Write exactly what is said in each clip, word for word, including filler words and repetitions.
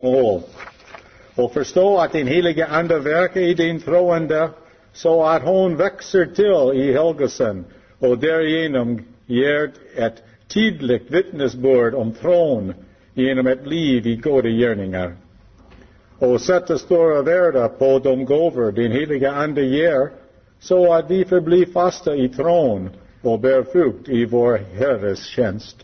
mål. Og forstå at den helige ande verker i den troende, så at hun vokser til i helgelsen, og derigjennom gir et tydelig vitnesbyrd om troen gjennom et liv i gode gjerninger. Og sette store verde på de gaver den helige ande gir, så at vi forblir faste i troen og bærer frukt i vår Herres tjenest.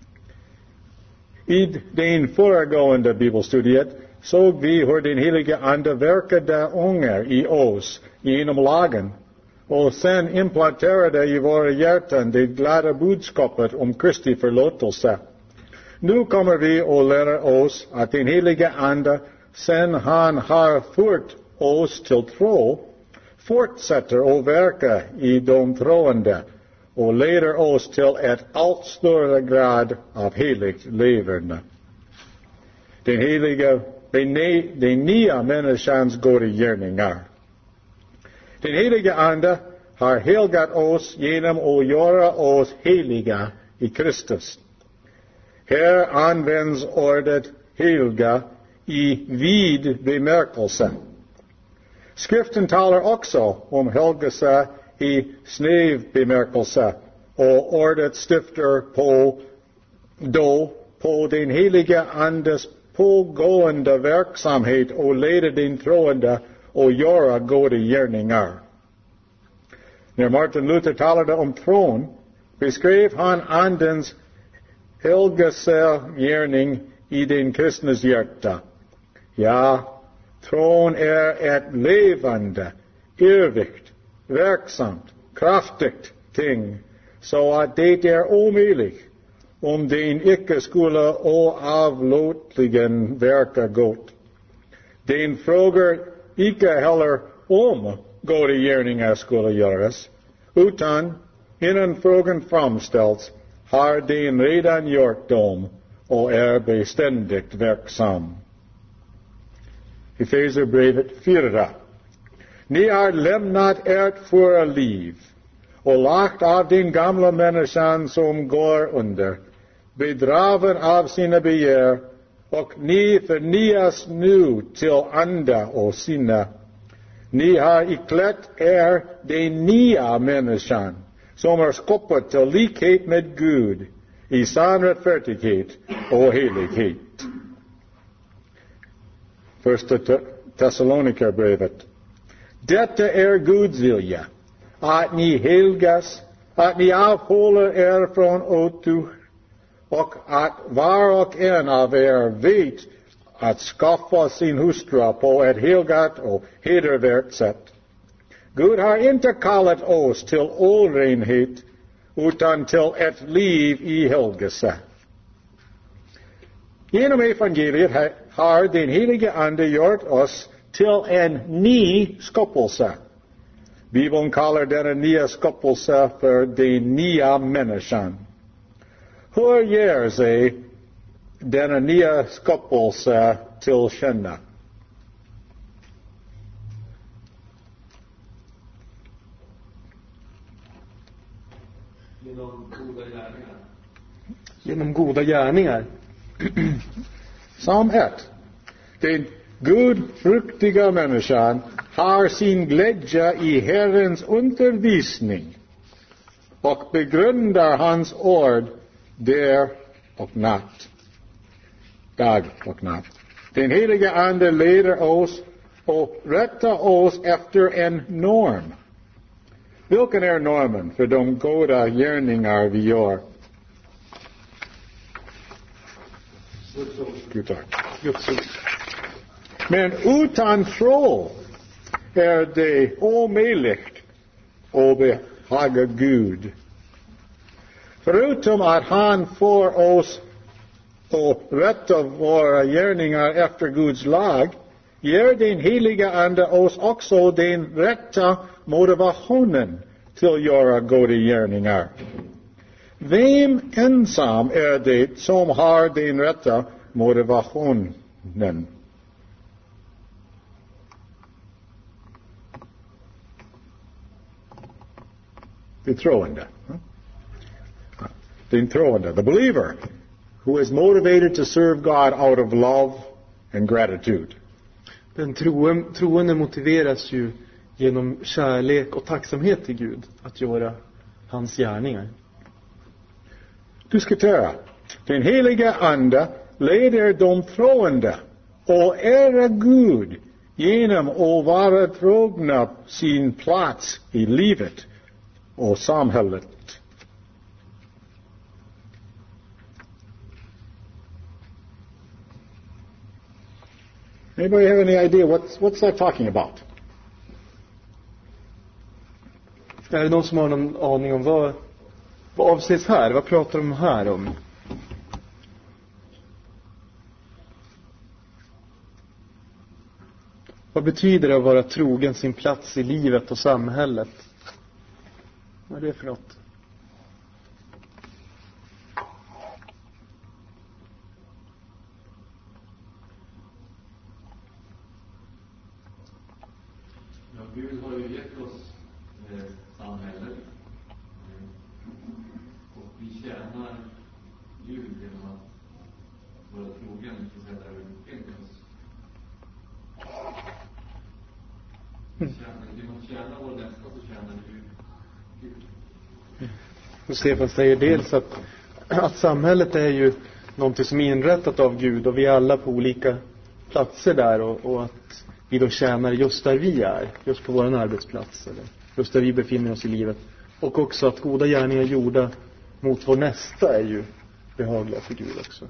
I den foregående bibelstudiet så vi hvor den helige ande verkede unger i oss gjennom lagen, og sen implanterer det i våre hjerten det glade budskapet om Kristi forlåtelse. Nå kommer vi å lære oss at den helige ande, sen han har ført oss til tro, fortsetter å verke i de troende, og leder oss til et alt større grad av helig levende. Den helige, den nye menneskens gode gjerninger. Den helige ande har helgat oss gjennom å gjøre oss helige i Kristus. Her anvendes ordet helga i vid bemerkelse. Skriften taler også om helgelse i snev bemerkelse, og ordet stifter på då på den helige andes pågående virksomhet og leder den troende og gjøre gode gjerninger. Når Martin Luther talte om troen, beskrev han andens helgesegjerning i den kristnes hjerte. Ja, troen er et levende, evigt, verksomt, kraftigt ting, så at det er umulig om den ikke skulle oavlåtligen verke godt. Den frågar ikke heller om gode gjerninger skulle gjøres, utan innan frågan framställs har den redan gjort dem og er beständigt verksam. Efeserbrevet fire. Ni har lämnat ert förra liv og lagt av den gamla människan som går under, bedraven av sina begär, och ni förnyas nu till anda och sinne. Ni har iklätt er den nya människan, som är skapad till likhet med Gud, i sann rättfärdighet och helighet. Första Thessalonikerbrevet. Detta är Guds vilja, att ni helgas, att ni avhåller er från otukt, och att var och en av er vet att skaffa sin hustru på ett helgat och hedervärt sätt. Gud har inte kallat oss till orenhet, utan till ett liv i helgelse. Genom evangeliet har den helige Ande gjort oss till en ny skapelse. Bibeln kallar denna nya skapelse för den nya människan. Hur ger sig denna nya skapelse till känna? Genom goda gärningar. Genom goda gärningar. Psalm ett. Den gudfruktiga människan har sin glädje i Herrens undervisning och begrundar hans ord där och natt. Dag och natt. Den helige Ande leder oss och rättar oss efter en norm. Vilken är normen för de goda gärningar vi gör? Men utan tro är det omöjligt att behaga Gud. Förutom att han får oss att rätta våra gärningar efter Guds lag, ger den heliga Ande oss också den rätta motivationen till att göra goda gärningar. Vem ensam är det som har den rätta motivationen? The troende. The troende, the believer, who is motivated to serve God out of love and gratitude. Den troen, troende motiveras ju genom kärlek och tacksamhet till Gud att göra hans gärningar. Du ska töra. Den heliga ande leder de troende och ära Gud genom att vara trogna sin plats i livet och samhället. Anybody have any idea what's, what's that talking about? Är det någon som har någon aning om vad, vad avses här? Vad pratar de här om? Vad betyder det att vara trogen sin plats i livet och samhället? Vad är det för något? Ja, Gud har ju gett oss eh, samhället. Och vi tjänar Gud genom att vara trogen till det där vi befinner oss. Genom att tjäna vår nästa så tjänar vi Gud. Och Stefan säger dels att, att samhället är ju någonting som är inrättat av Gud och vi är alla på olika platser där och, och att vi då tjänar just där vi är, just på vår arbetsplats eller just där vi befinner oss i livet. Och också att goda gärningar gjorda mot vår nästa är ju behagliga för Gud också.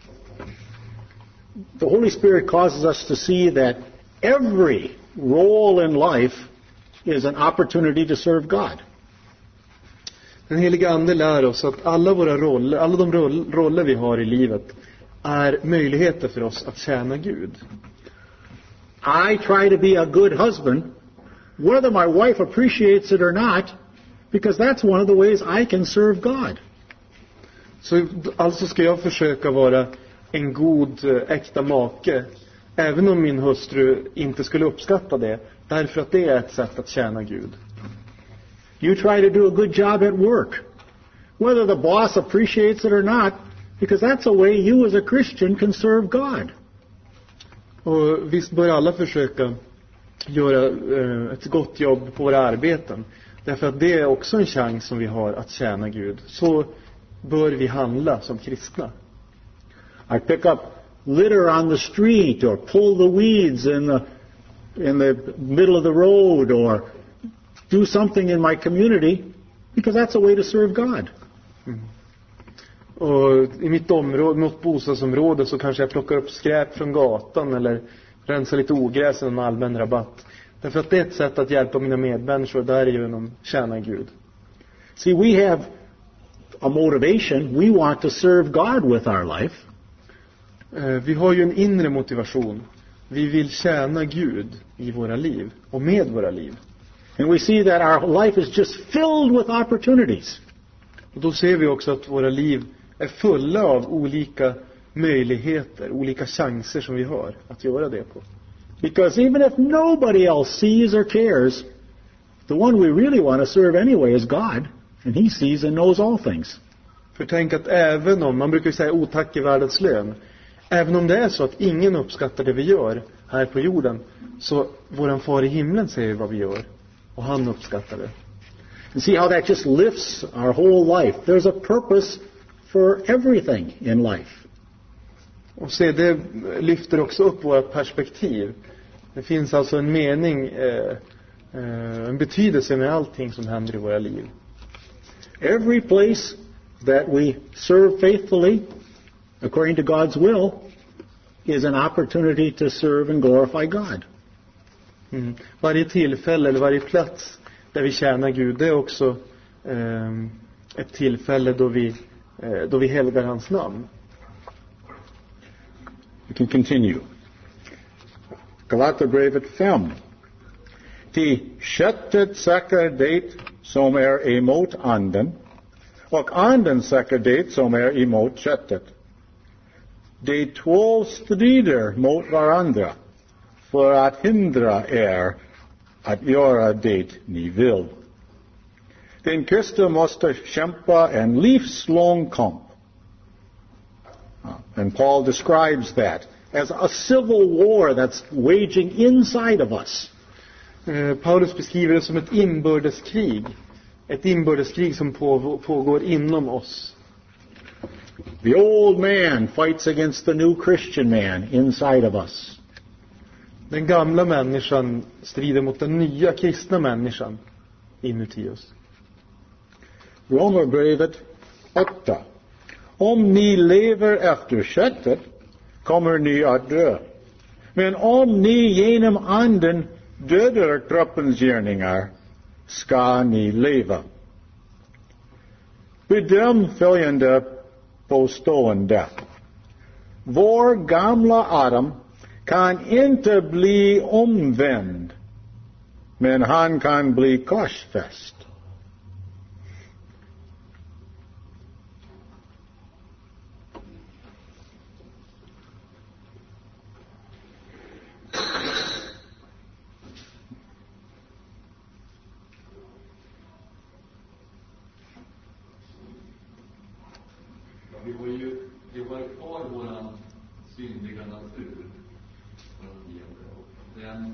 The Holy Spirit causes us to see that every role in life is an opportunity to serve God. Den heliga ande lär oss att alla våra roller, alla de roll, roller vi har i livet är möjligheter för oss att tjäna Gud. I try to be a good husband, whether my wife appreciates it or not, because that's one of the ways I can serve God. Så alltså ska jag försöka vara en god äkta make, även om min hustru inte skulle uppskatta det, därför att det är ett sätt att tjäna Gud. You try to do a good job at work, whether the boss appreciates it or not, because that's a way you as a Christian can serve God. Och visst bör alla försöka göra eh, ett gott jobb på våra arbeten, därför att det är också en chans som vi har att tjäna Gud. Så bör vi handla som kristna. I pick up litter on the street or pull the weeds in the in the middle of the road or do something in my community because that's a way to serve God. Mm. Och i mitt område, mot bostadsområde, så kanske jag plockar upp skräp från gatan eller rensar lite ogräs i en allmän rabatt. Därför att det är ett sätt att hjälpa mina medmänniskor där genom tjäna Gud. See, we have a motivation. We want to serve God with our life. Vi har ju en inre motivation. Vi vill tjäna Gud i våra liv och med våra liv. And we see that our life is just filled with opportunities. Och då ser vi också att våra liv är fulla av olika möjligheter, olika chanser som vi har att göra det på. Because even if nobody else sees or cares, the one we really want to serve anyway is God, and He sees and knows all things. För tänk att även om, man brukar säga otack är världens lön, även om det är så att ingen uppskattar det vi gör här på jorden, så våran far i himlen säger vad vi gör, och han uppskattar det. And see how that just lifts our whole life. There's a purpose for everything in life. Och se, det lyfter också upp vårt perspektiv. Det finns alltså en mening, eh, eh, en betydelse med allting som händer i våra liv. Every place that we serve faithfully, according to God's will, is an opportunity to serve and glorify God. Mm. Varje tillfälle eller varje plats där vi tjänar Gud, det är också eh, ett tillfälle då vi, eh, då vi helgar hans namn. We can continue. Galaterbrevet fem. Till köttet söker det som är emot anden, och anden söker det som är emot köttet. De två strider mot varandra för att hindra er att göra det ni vill. Den kristne måste kämpa en livslång kamp. And Paul describes that as a civil war that's waging inside of us. Eh, Paulus beskriver det som ett inbördeskrig. Ett inbördeskrig som på, pågår inom oss. The old man fights against the new Christian man inside of us. Den gamla människan strider mot den nya kristna människan inuti oss. Romarbrevet åtta. Om ni lever efter köttet kommer ni att dö. Men om ni genom anden dödar kroppens gärningar ska ni leva. Bedöm följande påstående. Vår gamla Adam kan inte bli omvänd, men han kan bli korsfäst. Vi har ju, vi har kvar våran syndiga natur. Och den,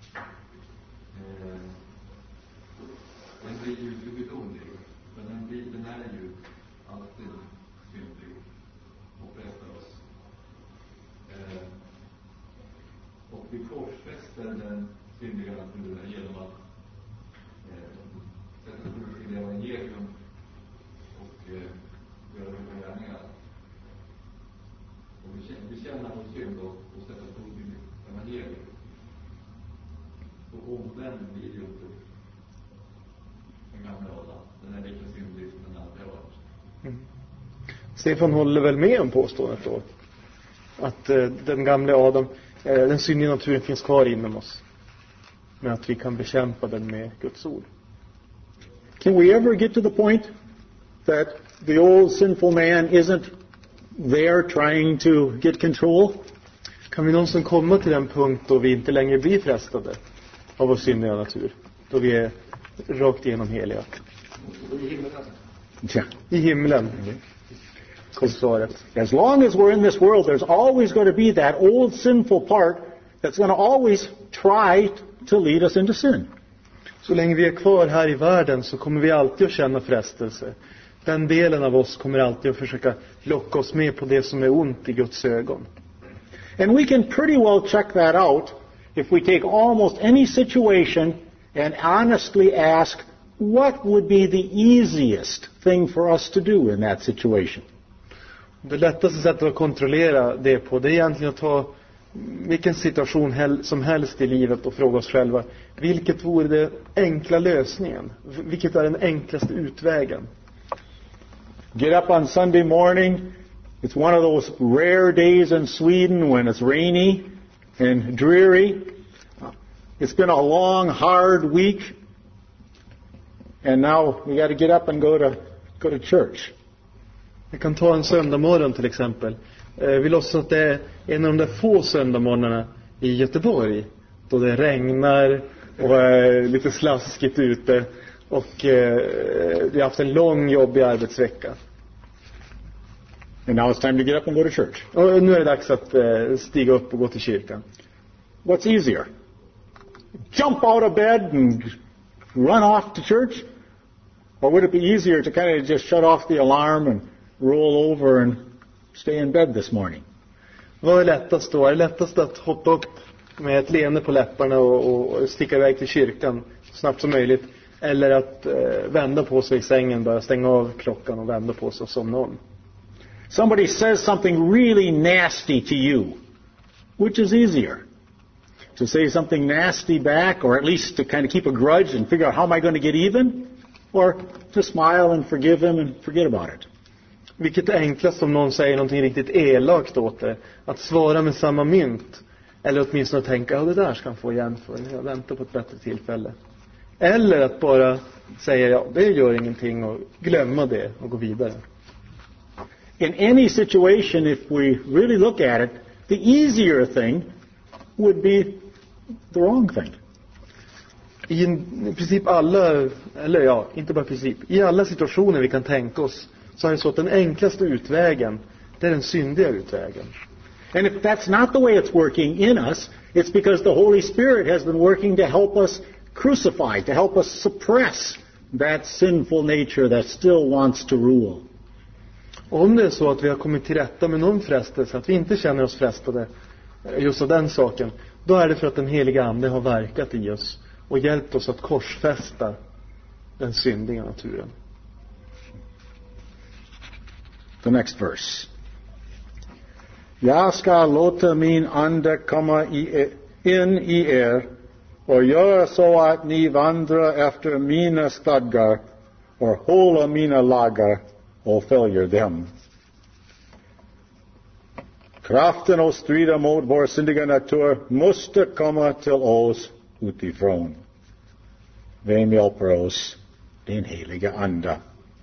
eh, den blir ju gudomlig. Men den, blir, den är ju alltid syndig och frestar oss. Eh, och vi korsfäster den syndiga naturen genom att eh, sätta ord till evangelium och eh, göra våra gärningar. Och vi känner vår synd och, och sätta ord till evangelium. Och omvänd blir ju inte den gamla Adam. Den är lika syndig som den alltid har varit. Mm. Stefan håller väl med om påståendet då? Att eh, den gamla Adam, eh, den syndiga naturen finns kvar inom oss. Men att vi kan bekämpa den med Guds ord. Can we ever get to the point that the old sinful man isn't there trying to get control? Kan vi någonsin komma till den punkt då vi inte längre blir frestade av vår syndiga natur? Då vi är rakt igenom heliga. Yeah. I himlen. Kom svaret. As long as we're in this world, there's always going to be that old sinful part that's going to always try to lead us into sin. Så länge vi är kvar här i världen så kommer vi alltid att känna frestelse. Den delen av oss kommer alltid att försöka locka oss med på det som är ont i Guds ögon. And we can pretty well check that out if we take almost any situation and honestly ask, what would be the easiest thing for us to do in that situation? Det lättaste sättet att kontrollera det på, det är egentligen att ta vilken situation som helst i livet och fråga oss själva, vilket vore det enkla lösningen? Vilket är den enklaste utvägen? Get up on Sunday morning. It's one of those rare days in Sweden when it's rainy and dreary. It's been a long, hard week. And now we got to get up and go to go to church. Vi kan ta en söndagmorgon till exempel. Vi låtsas att det är en av de där få söndagmorgnarna i Göteborg då det regnar och är lite slaskigt ute och vi har haft en lång jobbig arbetsvecka. And now it's time to get up and go to church. Och nu är det dags att stiga upp och gå till kyrkan. What's easier? Jump out of bed and run off to church? Or would it be easier to kind of just shut off the alarm and roll over and stay in bed this morning? Vad är lättast då? Är det lättast att hoppa upp med ett leende på läpparna och, och sticka iväg till kyrkan så snabbt som möjligt? Eller att eh, vända på sig i sängen, bara stänga av klockan och vända på sig och somna om? Somebody says something really nasty to you. Which is easier? To say something nasty back, or at least to kind of keep a grudge and figure out how am I going to get even? Or to smile and forgive him and forget about it? Vilket är enklast om någon säger någonting riktigt elakt åt det? Att svara med samma mynt? Eller åtminstone tänka, ja det där ska han få igen för. Jag väntar på ett bättre tillfälle. Eller att bara säga, ja det gör ingenting och glömma det och gå vidare. In any situation, if we really look at it, the easier thing would be the wrong thing. I en, i princip alla, eller ja, inte bara princip, i alla situationer vi kan tänka oss så är det så att den enklaste utvägen, det är den syndiga utvägen. And if that's not the way it's working in us, it's because the Holy Spirit has been working to help us crucify, to help us suppress that sinful nature that still wants to rule. Om det är så att vi har kommit till rätta med någon frestelse, att vi inte känner oss frestade just av den saken, då är det för att den heliga Ande har verkat i oss och hjälpt oss att korsfästa den syndiga naturen. The next verse. Jag ska låta min ande komma i, in i er och göra så att ni vandrar efter mina stadgar och håller mina lagar och följer dem. Kraften att strida mot vår syndiga natur måste komma till oss utifrån. Vem hjälper oss? Den heliga Ande.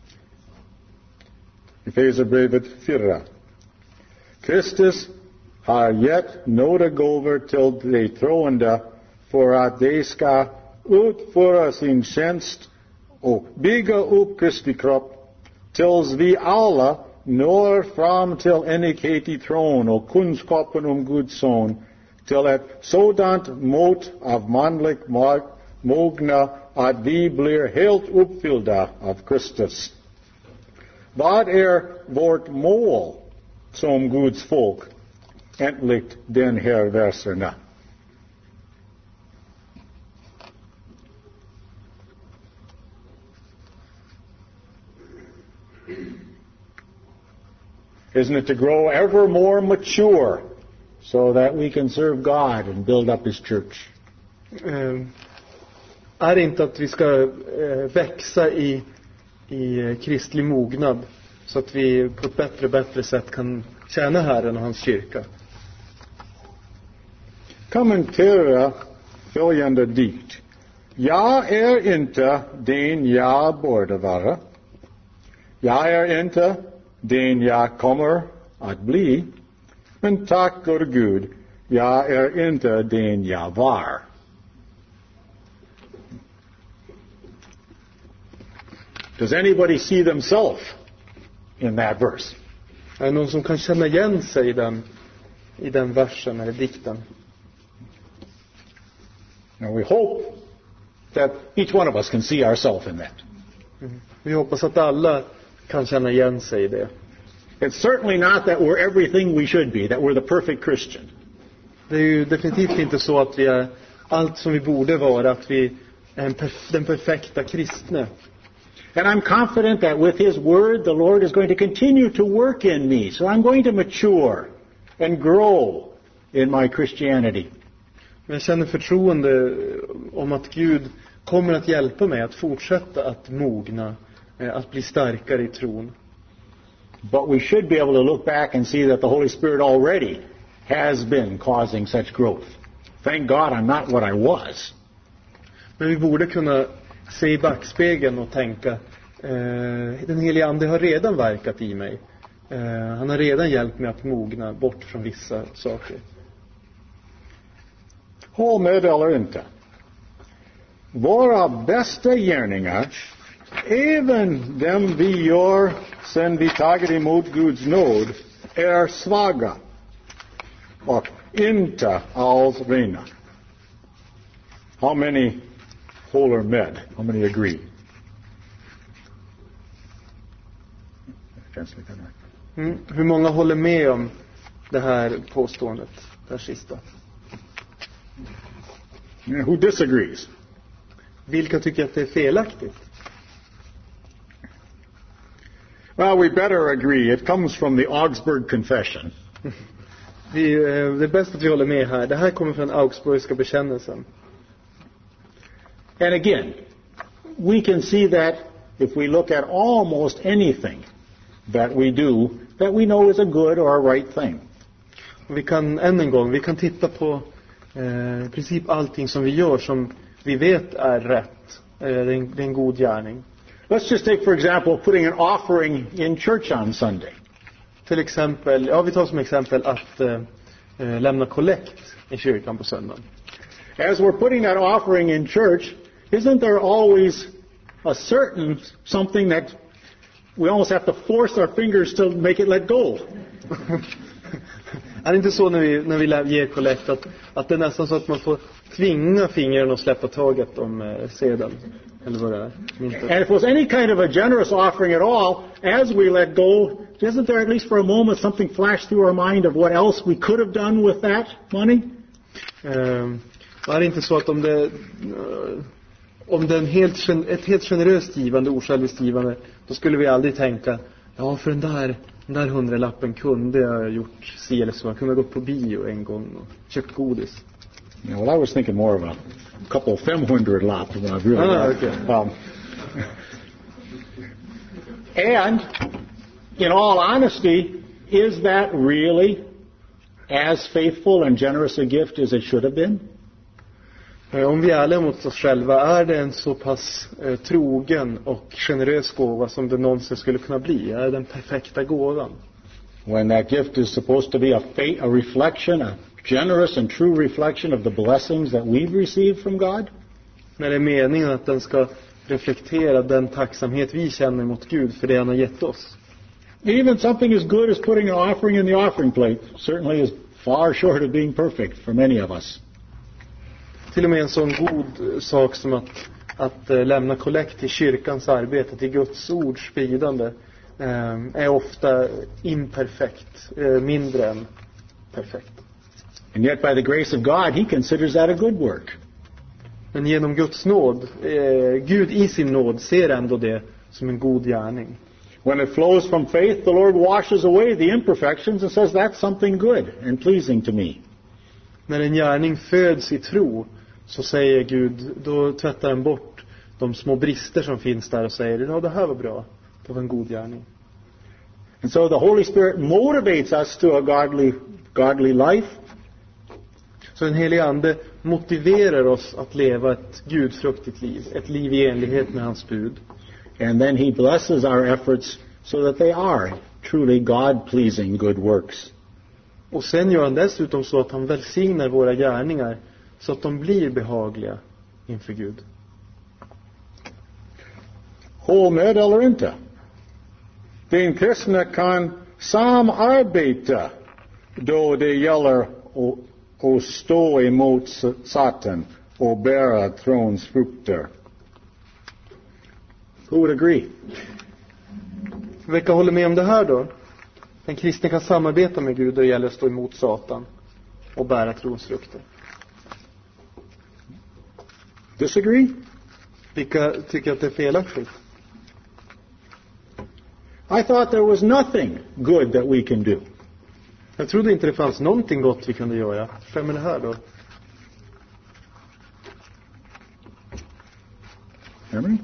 Efesierbrevet fyra. Kristus har gett nådegåvor till de troende för att de ska utföra sin tjänst och bygga upp Kristi kropp tills vi alla når fram till enighet i tron och kunskapen om Guds son, till ett sådant mått av manlig mogna att vi blir helt uppfyllda av Kristus. Vad är vårt mål som Guds folk enligt den här verserna? Isn't it to grow ever more mature so that we can serve God and build up His church? Uh, är det inte att vi ska uh, växa i, i uh, kristlig mognad så att vi på ett bättre bättre sätt kan tjäna Herren och hans kyrka? Kommentera följande dikt. Jag är inte den jag borde vara. Jag är inte den jag kommer att bli. Men tack gode Gud, jag är inte den jag var. Does anybody see themselves in that verse? Är det någon som kan känna igen sig i den, i den versen eller dikten? And we hope that each one of us can see ourselves in that. Mm. Vi hoppas att alla kan känna igen sig i det. It's certainly not that we're everything we should be, that we're the perfect Christian. Det är ju definitivt inte så att vi är allt som vi borde vara, att vi är en perf- den perfekta kristne. And I'm confident that with His Word, the Lord is going to continue to work in me. So I'm going to mature and grow in my Christianity. Men jag känner förtroende om att Gud kommer att hjälpa mig att fortsätta att mogna, att bli starkare i tron. But we should be able to look back and see that the Holy Spirit already has been causing such growth. Thank God I'm not what I was. Men vi borde kunna se i backspegeln och tänka, eh, den helige Ande har redan verkat i mig. Eh, han har redan hjälpt mig att mogna bort från vissa saker. Håll med eller inte. Våra bästa gärningar, även dem vi gör sen vi tagit emot Guds nåd, är svaga och inte alls rena. How many håller med? How many agree? Mm. Hur många håller med om det här påståendet, det sista? Who disagrees? Vilka tycker att det är felaktigt? Well, we better agree. It comes from the Augsburg Confession. Vi, det är bäst att vi håller med här. Det här kommer från Augsburgska bekännelsen. And again, we can see that if we look at almost anything that we do that we know is a good or a right thing. Och vi kan än en gång, vi kan titta på eh, i princip allting som vi gör som vi vet är rätt. Eh, det, är en, det är en god gärning. Let's just take, for example, putting an offering in church on Sunday. Till exempel, ja vi tar som exempel att eh, lämna kollekt i kyrkan på söndagen. As we're putting that offering in church, isn't there always a certain something that we almost have to force our fingers to make it let go? Är det inte så när vi, när vi lär, ger kollekt att, att det är nästan så att man får tvinga fingren att släppa taget om eh, sedeln? Eller vad det är? And if it was any kind of a generous offering at all, as we let go, isn't there at least for a moment something flash through our mind of what else we could have done with that money? Um, är det inte så att om det, uh, om det är en helt, ett helt generöst givande, osjälviskt givande, då skulle vi aldrig tänka, ja för den där, den där hundralappen kunde jag gjort si eller så. Jag kunde ha gått på bio en gång och köpt godis. Yeah, well, I was thinking more of a couple of fem hundred lapp when I really Ah, okay. um, and in all honesty, is that really as faithful and generous a gift as it should have been? Om vi är ärliga mot oss själva, är det en så pass eh, trogen och generös gåva som det någonsin skulle kunna bli? Är det den perfekta gåvan? When that gift is supposed to be a, fa- a reflection, a generous and true reflection of the blessings that we've received from God? När det är meningen att den ska reflektera den tacksamhet vi känner mot Gud för det han har gett oss. Even something as good as putting an offering in the offering plate certainly is far short of being perfect for many of us. Till och med en sån god sak som att, att äh, lämna kollekt till kyrkans arbete, till Guds ords spridande, äh, är ofta imperfekt, äh, mindre än perfekt. And yet by the grace of God, He considers that a good work. Men genom Guds nåd, äh, Gud i sin nåd ser ändå det som en god gärning. When it flows from faith, the Lord washes away the imperfections and says that's something good and pleasing to me. När en gärning föds i tro, så säger Gud, då tvättar han bort de små brister som finns där och säger, ja det här var bra, det var en god gärning. And so the Holy Spirit motivates us to a godly, godly life. Så den helige Ande motiverar oss att leva ett gudfruktigt liv, ett liv i enlighet med hans bud. And then He blesses our efforts so that they are truly God-pleasing good works. Och sen gör han dessutom så att han välsignar våra gärningar så att de blir behagliga inför Gud. Håll med eller inte? Den kristna kan samarbeta då det gäller att stå emot Satan och bära trons frukter. Who would agree? Vilka håller med om det här då? Den kristne kan samarbeta med Gud då det gäller att stå emot Satan och bära trons frukter. Disagree? Vilka tycker att det är felaktigt? I thought there was nothing good that we can do. Jag trodde inte det fanns någonting gott vi kunde göra. Vem är det här då? Henry?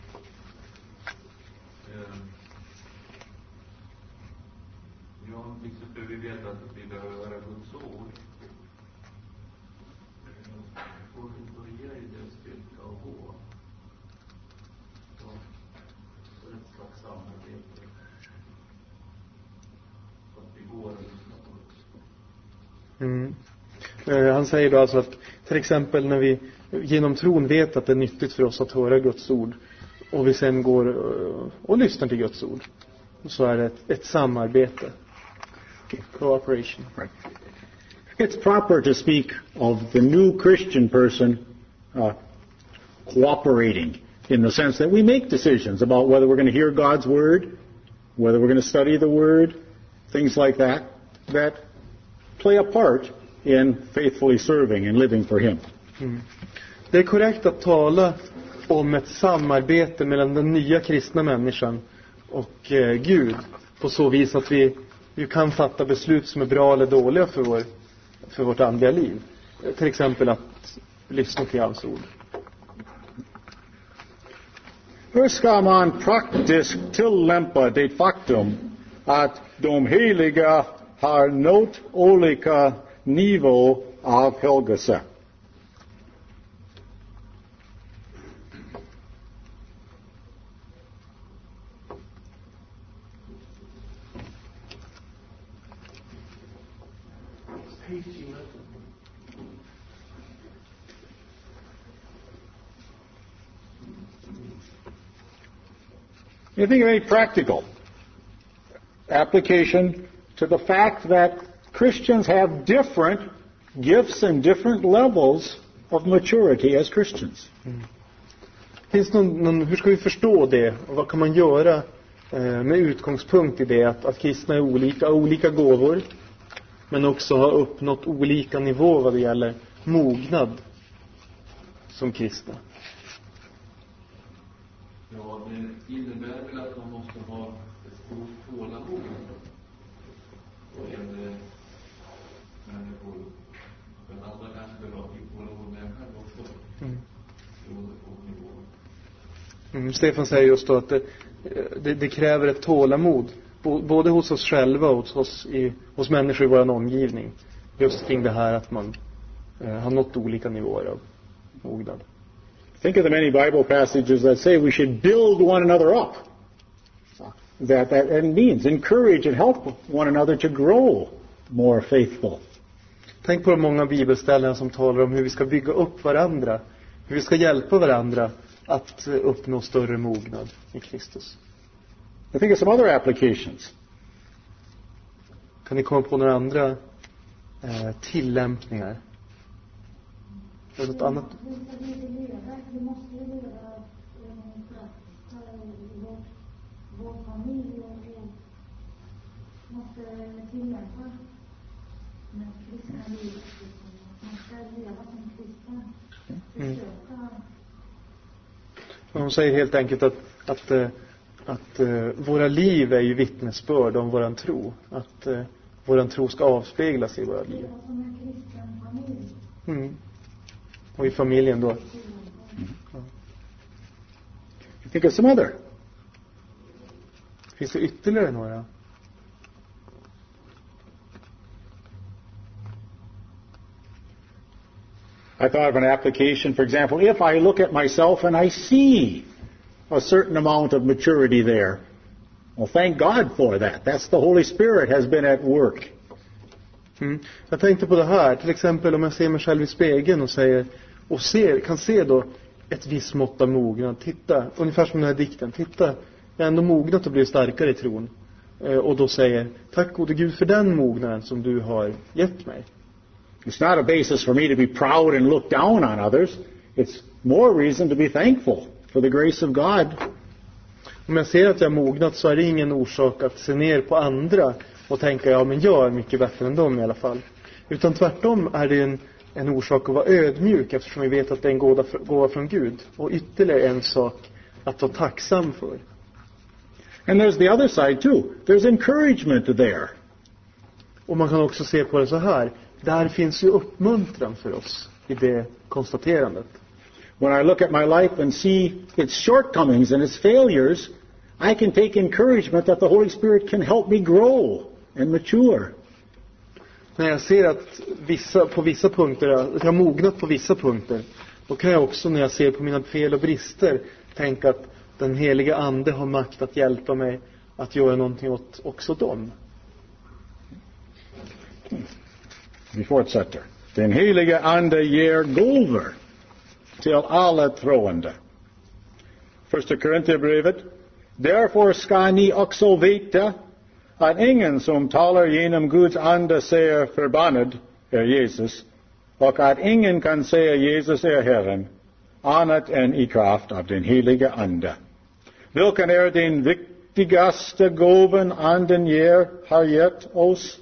Ja, liksom för vi vet att vi behöver höra Guds ord. Och då ger ju det styrka och gå. Så, så ett slags samarbete. Så att vi går och lyssnar på det. Mm. Eh, han säger då alltså att till exempel när vi genom tron vet att det är nyttigt för oss att höra Guds ord och vi sen går och, och lyssnar till Guds ord, så är det ett, ett samarbete. Cooperation. Right. It's proper to speak of the new Christian person uh, cooperating in the sense that we make decisions about whether we're going to hear God's word, whether we're going to study the word, things like that, that play a part in faithfully serving and living for Him. Mm. Det är korrekt att tala om ett samarbete mellan den nya kristna människan och eh, Gud på så vis att vi, vi kan fatta beslut som är bra eller dåliga för, vår, för vårt andliga liv. Till exempel att lyssna till hans ord. Hur ska man praktiskt tillämpa det faktum att de heliga har nått olika nivå av helgelse? You think of any practical application to the fact that Christians have different gifts and different levels of maturity as Christians. Mm. Finns någon, någon, hur ska vi förstå det? Och vad kan man göra eh, med utgångspunkt i det? Att, att kristna är olika, olika gåvor. Men också har uppnått olika nivå vad det gäller mognad som kristna. Ja, det innebär väl att man måste ha ett stort tålamod. Och en människor. Men andra kanske behöver ha tålamod med en själv också. Mm. Mm, Stefan säger just då att det, det, det kräver ett tålamod både hos oss själva och hos, oss i, hos människor i vår omgivning just kring det här att man eh, har nått olika nivåer av mognad. Think of the many Bible passages that say we should build one another up. That that and means encourage and help one another to grow more faithful. Tänk på de många bibelställen som talar om hur vi ska bygga upp varandra, hur vi ska hjälpa varandra att uppnå större mognad i Kristus. I think of some other applications. Kan ni komma på några andra eh, tillämpningar? Eller något annat? Vi måste leva vår familj och måste tillämpa med kristna livet. Man ska leva som kristen. Försöka. Hon säger helt enkelt att, att, att, att uh, våra liv är ju vittnesbörd om våran tro. Att uh, våran tro ska avspeglas i våra liv. Mm. Och i familjen då. Mm. Ja. You think of some other? Finns det ytterligare några? I thought of an application, for example, if I look at myself and I see a certain amount of maturity there, well, thank God for that. That's the Holy Spirit has been at work. Mm. Jag tänkte på det här, till exempel om jag ser mig själv i spegeln och säger och ser, kan se då ett visst mått av mognad. Titta, ungefär som den här dikten. Titta, jag är ändå mognat och blir starkare i tron. Eh, och då säger, tack gode Gud för den mognaden som du har gett mig. It's not a basis for me to be proud and look down on others. It's more reason to be thankful for the grace of God. Om jag ser att jag är mognat så är det ingen orsak att se ner på andra och tänka, ja men jag är mycket bättre än dem i alla fall. Utan tvärtom är det en, en orsak att vara ödmjuk eftersom vi vet att det är en gåva, gåva från Gud. Och ytterligare en sak att vara tacksam för. And there's the other side too. There's encouragement there. Och man kan också se på det så här. Där finns ju uppmuntran för oss i det konstaterandet. When I look at my life and see its shortcomings and its failures, I can take encouragement that the Holy Spirit can help me grow and mature. När jag ser att vissa, på vissa punkter, att jag har mognat på vissa punkter, då kan jag också när jag ser på mina fel och brister tänka att den heliga ande har makt att hjälpa mig att göra någonting åt också dem. Vi fortsätter. Den helige ande ger gåvor till alla troende. Första Korinthierbrevet. Därför ska ni också veta att ingen som talar genom Guds ande säger förbannad är Jesus, och att ingen kan säga Jesus är Herren annat än i kraft av den helige ande. Vilken är den viktigaste gåvan anden ger, har gett oss?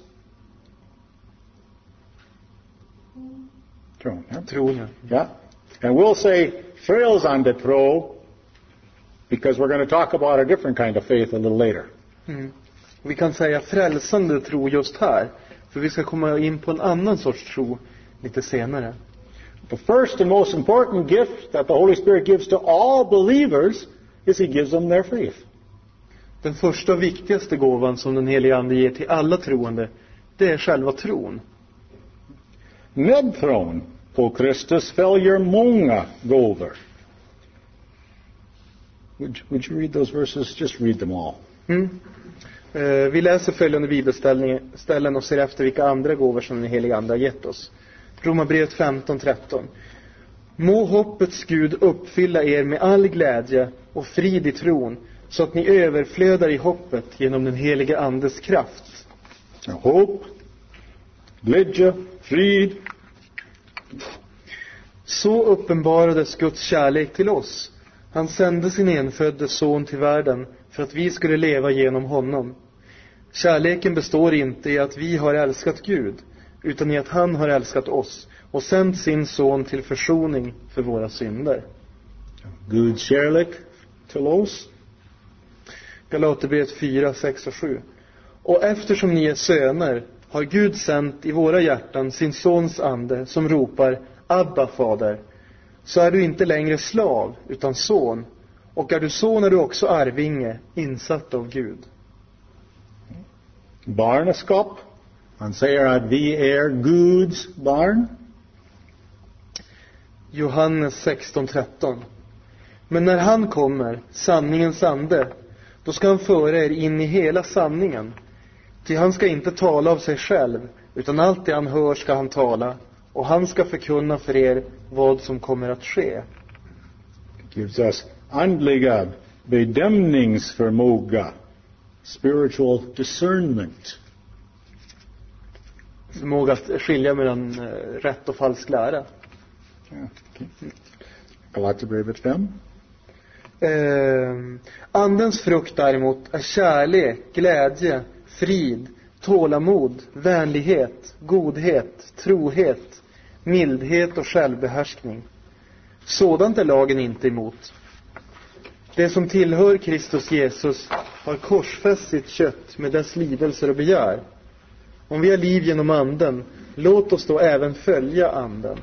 Tron. Yeah? Tron, ja. Yeah. And we'll say frälsande tro because we're going to talk about a different kind of faith a little later. Mm. Vi kan säga frälsande tro just här, för vi ska komma in på en annan sorts tro lite senare. The first and most important gift that the Holy Spirit gives to all believers is He gives them their faith. Den första och viktigaste gåvan som den helige ande ger till alla troende, det är själva tron. Med tron på Kristus följer många gåvor. Would, would you read those verses? Just read them all. Mm. Eh, vi läser följande bibelställen och ser efter vilka andra gåvor som den helige ande har gett oss. Romarbrevet femton tretton. Må hoppets Gud uppfylla er med all glädje och frid i tron, så att ni överflödar i hoppet genom den helige andes kraft. Hope glädje, frid. Så uppenbarades Guds kärlek till oss. Han sände sin enfödde son till världen för att vi skulle leva genom honom. Kärleken består inte i att vi har älskat Gud, utan i att han har älskat oss och sänt sin son till försoning för våra synder. Guds kärlek till oss. Galaterbrevet fyra, sex och sju. Och eftersom ni är söner har Gud sänt i våra hjärtan sin sons ande som ropar Abba, fader. Så är du inte längre slav utan son. Och är du son är du också arvinge, insatt av Gud. Barnaskap. Han säger att vi är Guds barn. Johannes sexton, tretton. Men när han kommer, sanningens ande, då ska han föra er in i hela sanningen. Ty han ska inte tala av sig själv, utan allt det han hör ska han tala. Och han ska förkunna för er vad som kommer att ske. It gives us andliga bedömningsförmåga. Spiritual discernment. Förmåga att skilja mellan eh, rätt och falsk lära. Yeah, okay. Galaterbrevet fem. Eh, andens frukt däremot är kärlek, glädje, frid, tålamod, vänlighet, godhet, trohet, mildhet och självbehärskning. Sådant är lagen inte emot. Det som tillhör Kristus Jesus har korsfäst sitt kött med dess lidelser och begär. Om vi har liv genom anden, låt oss då även följa anden.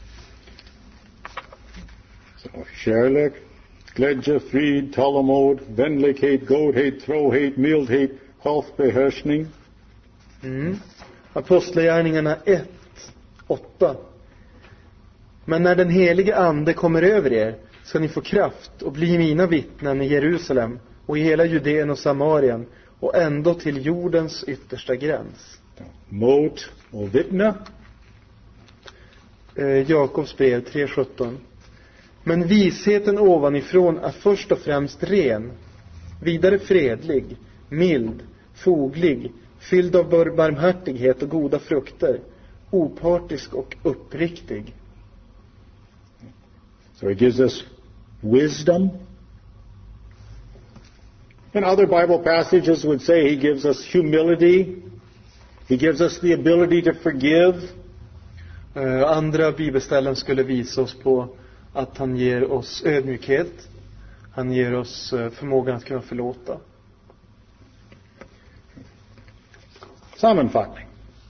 Så kärlek, glädje, frid, tålamod, vänlighet, godhet, trohet, mildhet, självbehärskning. Mm. Apostlagärningarna ett, åtta. Men när den helige ande kommer över er ska ni få kraft och bli mina vittnen i Jerusalem och i hela Judeen och Samarien och ändå till jordens yttersta gräns. Mot och vittna. Eh, Jakobs brev tre, sjutton. Men visheten ovanifrån är först och främst ren, vidare fredlig, mild, foglig, fylld av barmhärtighet och goda frukter, opartisk och uppriktig. So he gives us wisdom. And other Bible passages would say he gives us humility. He gives us the ability to forgive. Uh, andra bibelställen skulle visa oss på att han ger oss ödmjukhet. Han ger oss uh, förmågan att kunna förlåta. Sammanfattning.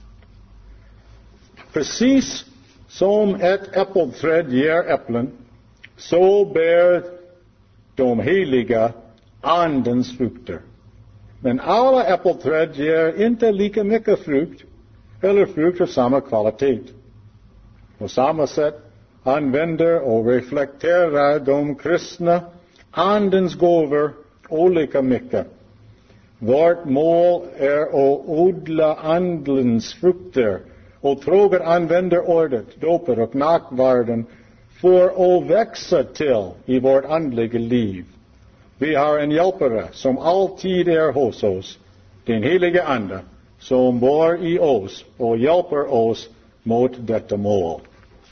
Precis som ett äppelträd ger äpplen, så bär de heliga andens frukter. Men alla äppelträd ger inte lika mycket frukt, eller frukt av samma kvalitet. På samma sätt använder och reflekterar de kristna andens gåvor olika mycket. Vårt mål är att odla andens frukter och troget använder ordet, dopet och nattvarden för att växa till i vårt andliga liv. Vi har en hjälpare som alltid är hos oss, den heliga ande, som bor i oss och hjälper oss mot detta mål.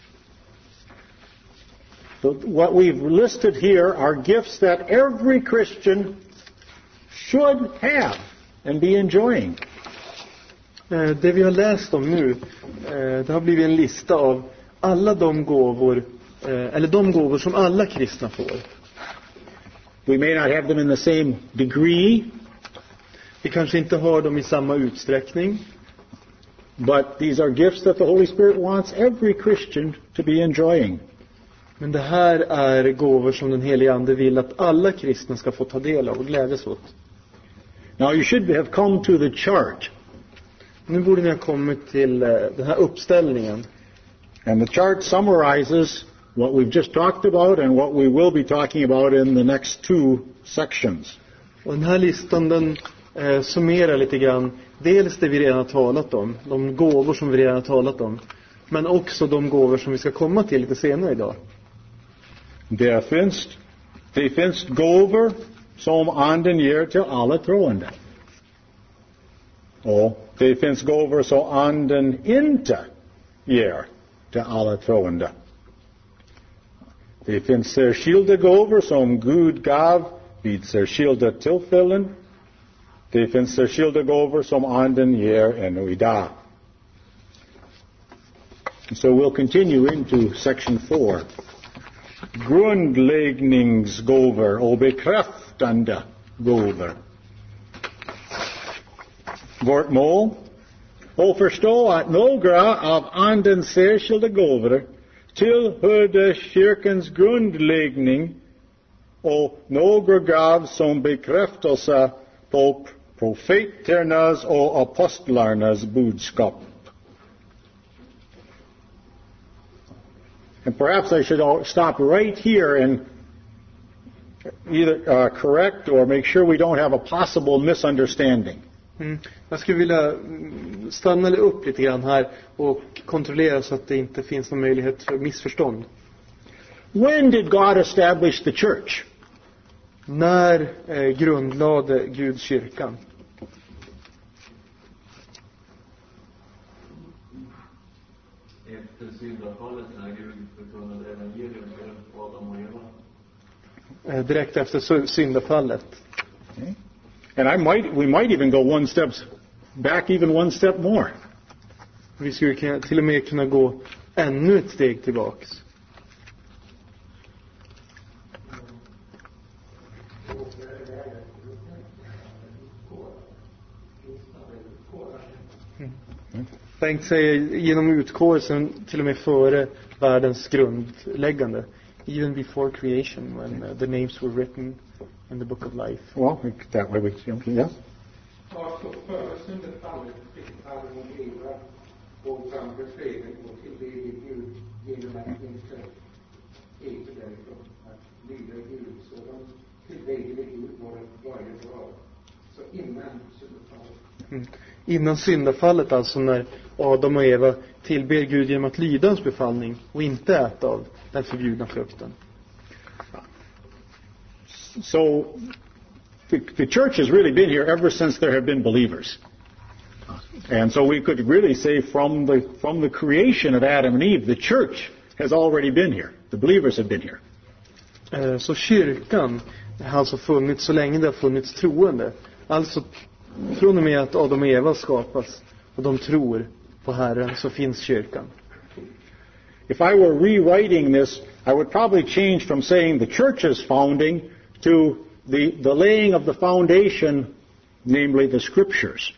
So what we've listed here are gifts that every Christian should have and be enjoying. Det vi har läst om nu, det har blivit en lista av alla de gåvor, eller de gåvor som alla kristna får. We may not have them in the same degree. Vi kanske inte har dem i samma utsträckning. But these are gifts that the Holy Spirit wants every Christian to be enjoying. Men det här är gåvor som den helige ande vill att alla kristna ska få ta del av och glädjas åt. Now you should have come to the chart. Nu borde ni ha kommit till den här uppställningen. And the chart summarizes what we've just talked about and what we will be talking about in the next two sections. Och den här listan den eh, summerar lite grann dels det vi redan har talat om, de gåvor som vi redan har talat om, men också de gåvor som vi ska komma till lite senare idag. Det finns, det finns gåvor som anden ger till alla troende. Och Det finns gåvor så anden inte ger till alla troende. Det finns särskilda gåvor som Gud gav vid särskilda tillfällen. Det finns särskilda gåvor som anden ger ännu idag. So we'll continue into section four. Grundläggningsgåvor och bekräftande gåvor. Vårt mål är att förstå att några av andens särskilda gåvor tillhörde kyrkans grundläggning och några gavs som bekräftelse på profeternas och apostlarnas budskap. And perhaps I should stop right here and either uh, correct or make sure we don't have a possible misunderstanding. Mm. Jag skulle vilja stanna upp lite grann här och kontrollera så att det inte finns någon möjlighet för missförstånd. When did God establish the church? När eh, grundlade Gud kyrkan? Efter syndafallet, när Gud förkunnade evangelium för Adam och Eva. Eh, direkt efter syndafallet. Okay. And I might, we might even go one step back, even one step more. Vi skulle till och med kunna gå ännu ett steg tillbaks. Bengt säger genom utkårelsen till och med före världens grundläggande. Even before creation, when uh, the names were written in the book of life. Well, that way we can, yes. Alltså före syndafallet fick Adam och Eva och fram befrielse och tillbedja Gud genom att inte äta därifrån, att lyda Gud. Så de tillbedjade Gud varje dag. Så innan syndafallet. Mm. Innan syndafallet, alltså när Adam och Eva tillber Gud genom att lyda hans befallning och inte äta av den förbjudna frukten. So the, the church has really been here ever since there have been believers. And so we could really say from the from the creation of Adam and Eve, the church has already been here. The believers have been here. Eh, så kyrkan har alltså funnits så länge det har funnits troende. Alltså från och med att Adam och Eva skapas och de tror på Herren, så finns kyrkan. If I were rewriting this, I would probably change from saying the church's founding to the, the laying of the foundation, namely the scriptures.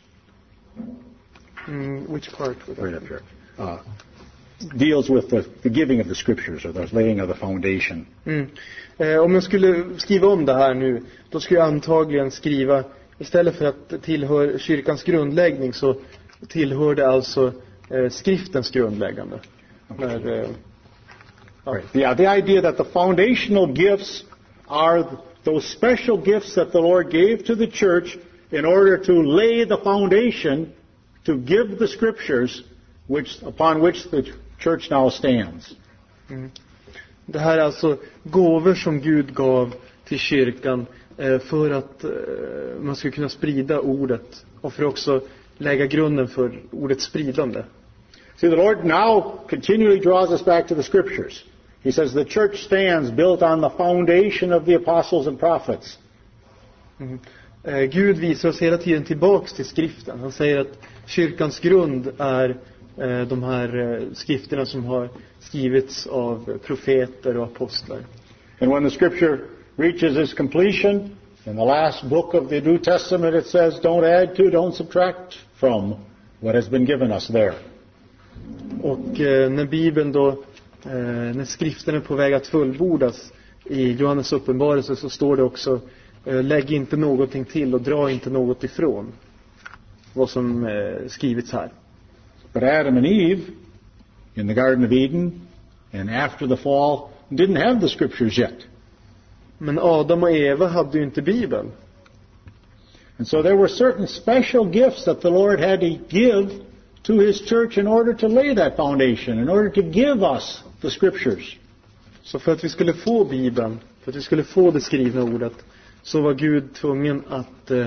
Mm, which part? Right up here. Uh, deals with the, the giving of the scriptures, or the laying of the foundation. Mm. Eh, om jag skulle skriva om det här nu, då skulle jag antagligen skriva, istället för att tillhör kyrkans grundläggning, så tillhör det alltså eh, skriftens grundläggande. Okay. När, eh, ja. Right. Yeah, the idea that the foundational gifts are those special gifts that the Lord gave to the church in order to lay the foundation to give the scriptures which, upon which the church now stands. Mm. Det här är alltså gåvor som Gud gav till kyrkan eh, för att eh, man ska kunna sprida ordet och för också lägga grunden för ordets spridande. See, the Lord now continually draws us back to the scriptures. He says the church stands built on the foundation of the apostles and prophets. Mm. Eh, Gud visar oss hela tiden tillbaks till skriften. Han säger att kyrkans grund är eh, de här eh, skrifterna som har skrivits av profeter och apostlar. And when the scripture reaches its completion, in the last book of the New Testament it says, don't add to, don't subtract from what has been given us there. Och eh, när Bibeln då, eh, när skriften är på väg att fullbordas i Johannes uppenbarelse, så står det också, eh, lägg inte någonting till och dra inte något ifrån vad som eh, skrivits här. But Adam and Eve, in the Garden of Eden, and after the fall, didn't have the scriptures yet. Men Adam och Eva hade ju inte Bibeln. And so there were certain special gifts that the Lord had to give to His church in order to lay that foundation, in order to give us the scriptures. Så för att vi skulle få Bibeln, för att vi skulle få det skrivna ordet, så var Gud tvungen att eh,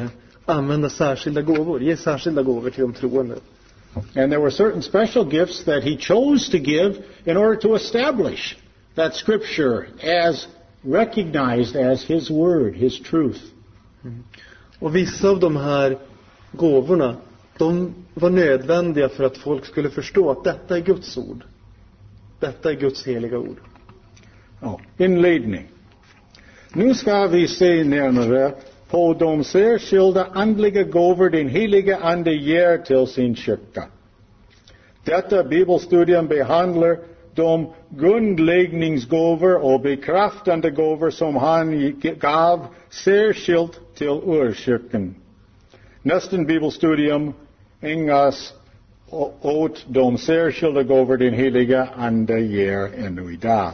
använda särskilda gåvor, ge särskilda gåvor till de troende. And there were certain special gifts that he chose to give in order to establish that Scripture as recognized as his word, his truth. Mm. Och vissa av de här gåvorna, de var nödvändiga för att folk skulle förstå att detta är Guds ord. Detta är Guds heliga ord. Ja, inledning. Nu ska vi se närmare på de särskilda andliga gåvor den heliga ande ger till sin kyrka. Detta bibelstudium behandlar de grundläggningsgåvor och bekräftande gåvor som han gav särskilt till urkyrkan. Nästa bibelstudium ägnas åt de särskilda gåvor den heliga ande ger ännu idag.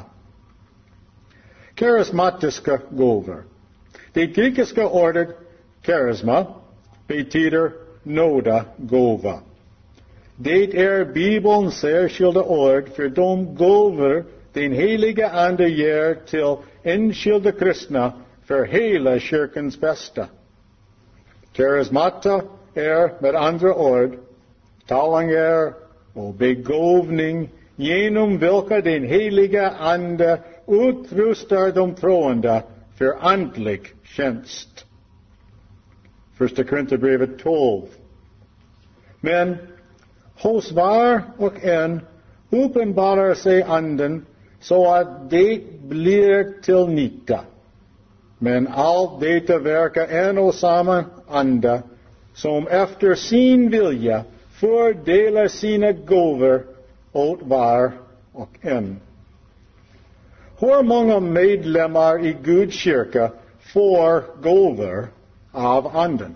Karismatiska gåvor. Det grekiska ordet karisma betyder nåda gåva. Det är Bibelns särskilda ord för de gåvor den heliga ande ger till enskilda kristna för hela kyrkans bästa. Karismata är med andra ord talangar och begåvning genom vilka den heliga ande utrustar de troende för andlig tjänst. Första Korinthierbrevet tolv. Men hos var och en uppenbarar sig anden så att det blir till nytta. Men allt detta verkar en och samma ande som efter sin vilja fördelar sina gåvor åt var och en. Hur många medlemmar i Guds kyrka får gåvor av anden?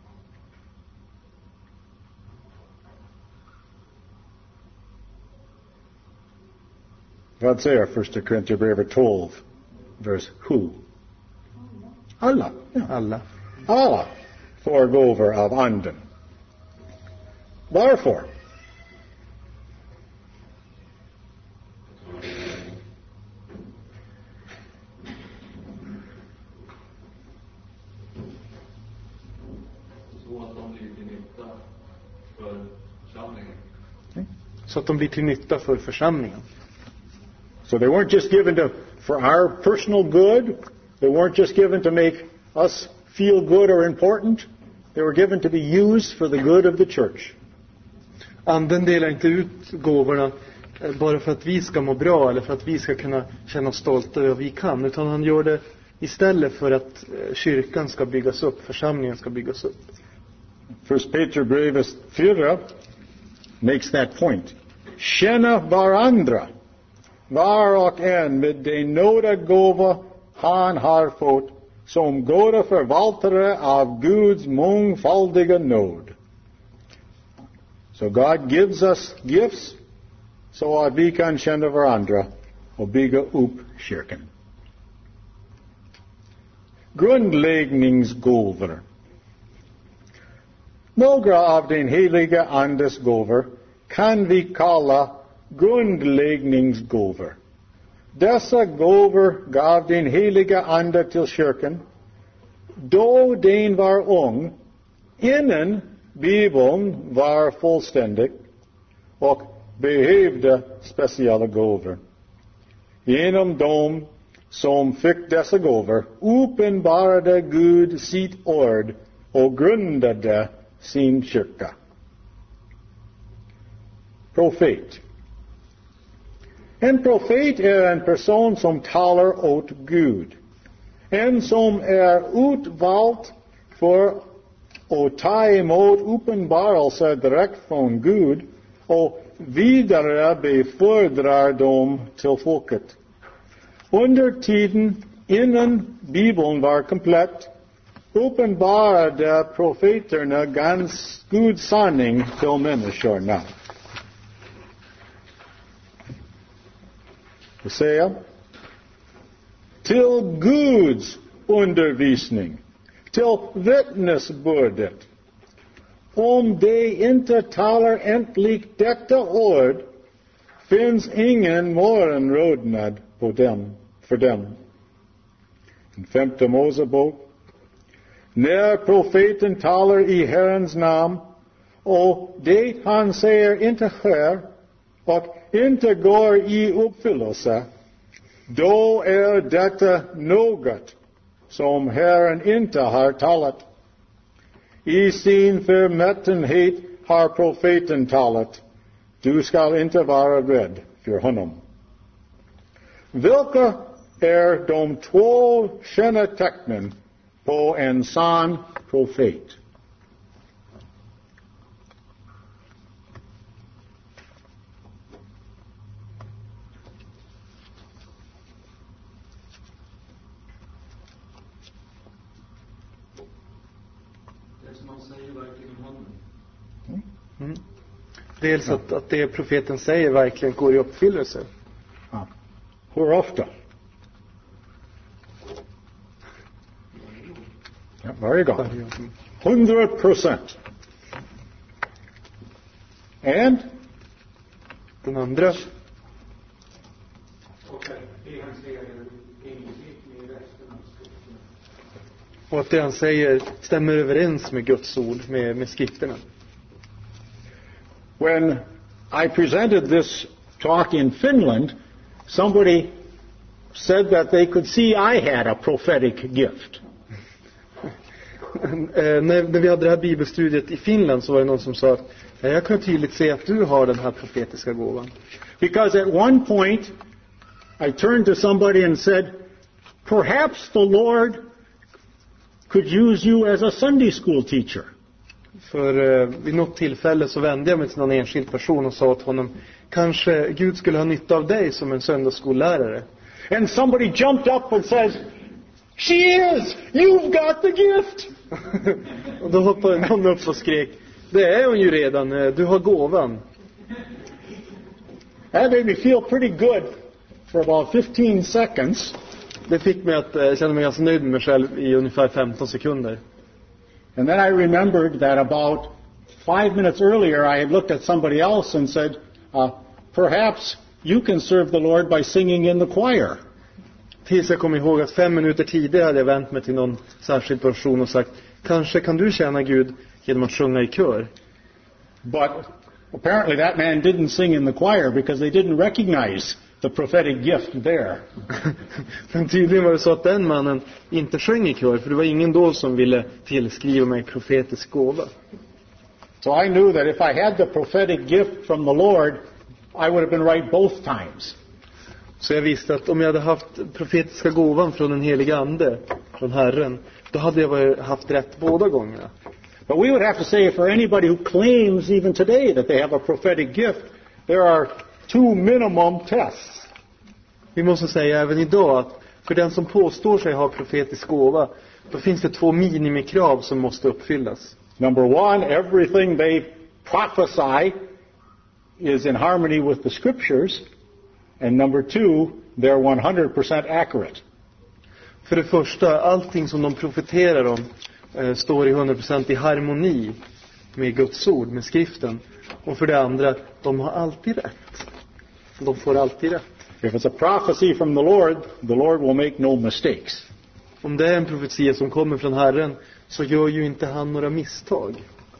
Vad säger första Korinthierbrevet tolv, vers sju? Alla. Ja. Alla. Alla får gåvor av anden. Varför? Så att de blir till nytta för församlingen. Så att de blir till nytta för församlingen. So they weren't just given to for our personal good. They weren't just given to make us feel good or important. They were given to be used for the good of the church. Anden delar inte ut gåvorna bara för att vi ska må bra eller för att vi ska kunna känna oss stolta över vad vi kan, utan han gör det istället för att kyrkan ska byggas upp, församlingen ska byggas upp. First Peter brevet fyra makes that point. Känna varandra, var och en med den nåda gåva han har fått som goda förvaltare av Guds mångfaldiga nåd. So God gives us gifts så att vi kan känna varandra och bygga upp kyrkan. Grundläggningsgåvor. Några av den heliga andes gåvor kan vi kalla grundläggningsgåvor. Dessa gåvor gav den heliga ande till kyrkan då den var ung, innan Bibeln var fullständig och behövde speciella gåvor. Genom dem som fick dessa gåvor uppenbarade Gud sitt ord och grundade sin kyrka. Profet. En profet är en person som talar åt Gud. En som är utvald för att ta emot uppenbarelser direkt från Gud och vidare befordrar dem till folket. Under tiden innan Bibeln var komplett uppenbarade profeterna Guds Guds sanning till människorna. Det säger till Guds undervisning, till vittnesbördet. Om de inte talar enligt detta ord finns ingen morgonrodnad på dem, för dem. En femte Mosebok När profeten talar i Herrens namn och det han säger inte sker och inte går i uppfyllelse, då är detta något som Herren inte har talat. I sin förmätenhet har profeten talat. Du skall inte vara rädd för honom. Vilka är de två kännetecknen på en sann profet? Det som han säger verkligen håller. Mm. Dels att, att det profeten säger verkligen går i uppfyllelse. Ja. Hur ofta? Ja, varje gång. Hundra procent. And? Den andra. Och det han säger är enligt med resten av skrifterna. Och att det han säger stämmer överens med Guds ord, med, med skrifterna. When I presented this talk in Finland, somebody said that they could see I had a prophetic gift. när, när vi hade det här bibelstudiet i Finland så var det någon som sa att jag kan tydligt se att du har den här profetiska gåvan. Because at one point I turned to somebody and said, perhaps the Lord could use you as a Sunday school teacher. För eh, vid något tillfälle så vände jag mig till någon enskild person och sa till honom, kanske Gud skulle ha nytta av dig som en söndagsskollärare. And somebody jumped up and says, she is! You've got the gift! Och då hoppade någon upp och skrek, det är hon ju redan, du har gåvan. That made me feel pretty good for about fifteen seconds. Det fick mig att eh, känna mig ganska nöjd med mig själv i ungefär femton sekunder. And then I remembered that about five minutes earlier I had looked at somebody else and said, uh, perhaps you can serve the Lord by singing in the choir. Tills jag kom ihåg att fem minuter tidigare hade jag vänt mig till någon särskild person och sagt, kanske kan du tjäna Gud genom att sjunga i kör. But apparently that man didn't sing in the choir because they didn't recognize the prophetic gift there. Men tydligen var det så att den mannen inte sjöng i kör, för det var ingen då som ville tillskriva mig profetisk gåva. So I knew that if I had the prophetic gift from the Lord, I would have been right both times. Så jag visste att om jag hade haft profetiska gåvan från den heliga ande, från Herren, då hade jag haft rätt båda gångerna. But we would have to say for anybody who claims even today that they have a prophetic gift, there are two minimum tests. Vi måste säga även idag att för den som påstår sig ha profetisk gåva, då finns det två minimikrav som måste uppfyllas. Number one, everything they prophesy is in harmony with the scriptures. And number two, they're one hundred percent accurate. För det första, allting som de profeterar om eh, står i hundra procent i harmoni med Guds ord, med skriften. Och för det andra, de har alltid rätt. De får alltid rätt. If it's a prophecy from the Lord, the Lord will make no mistakes. Om det är en profetia som kommer från Herren, så gör ju inte han några misstag.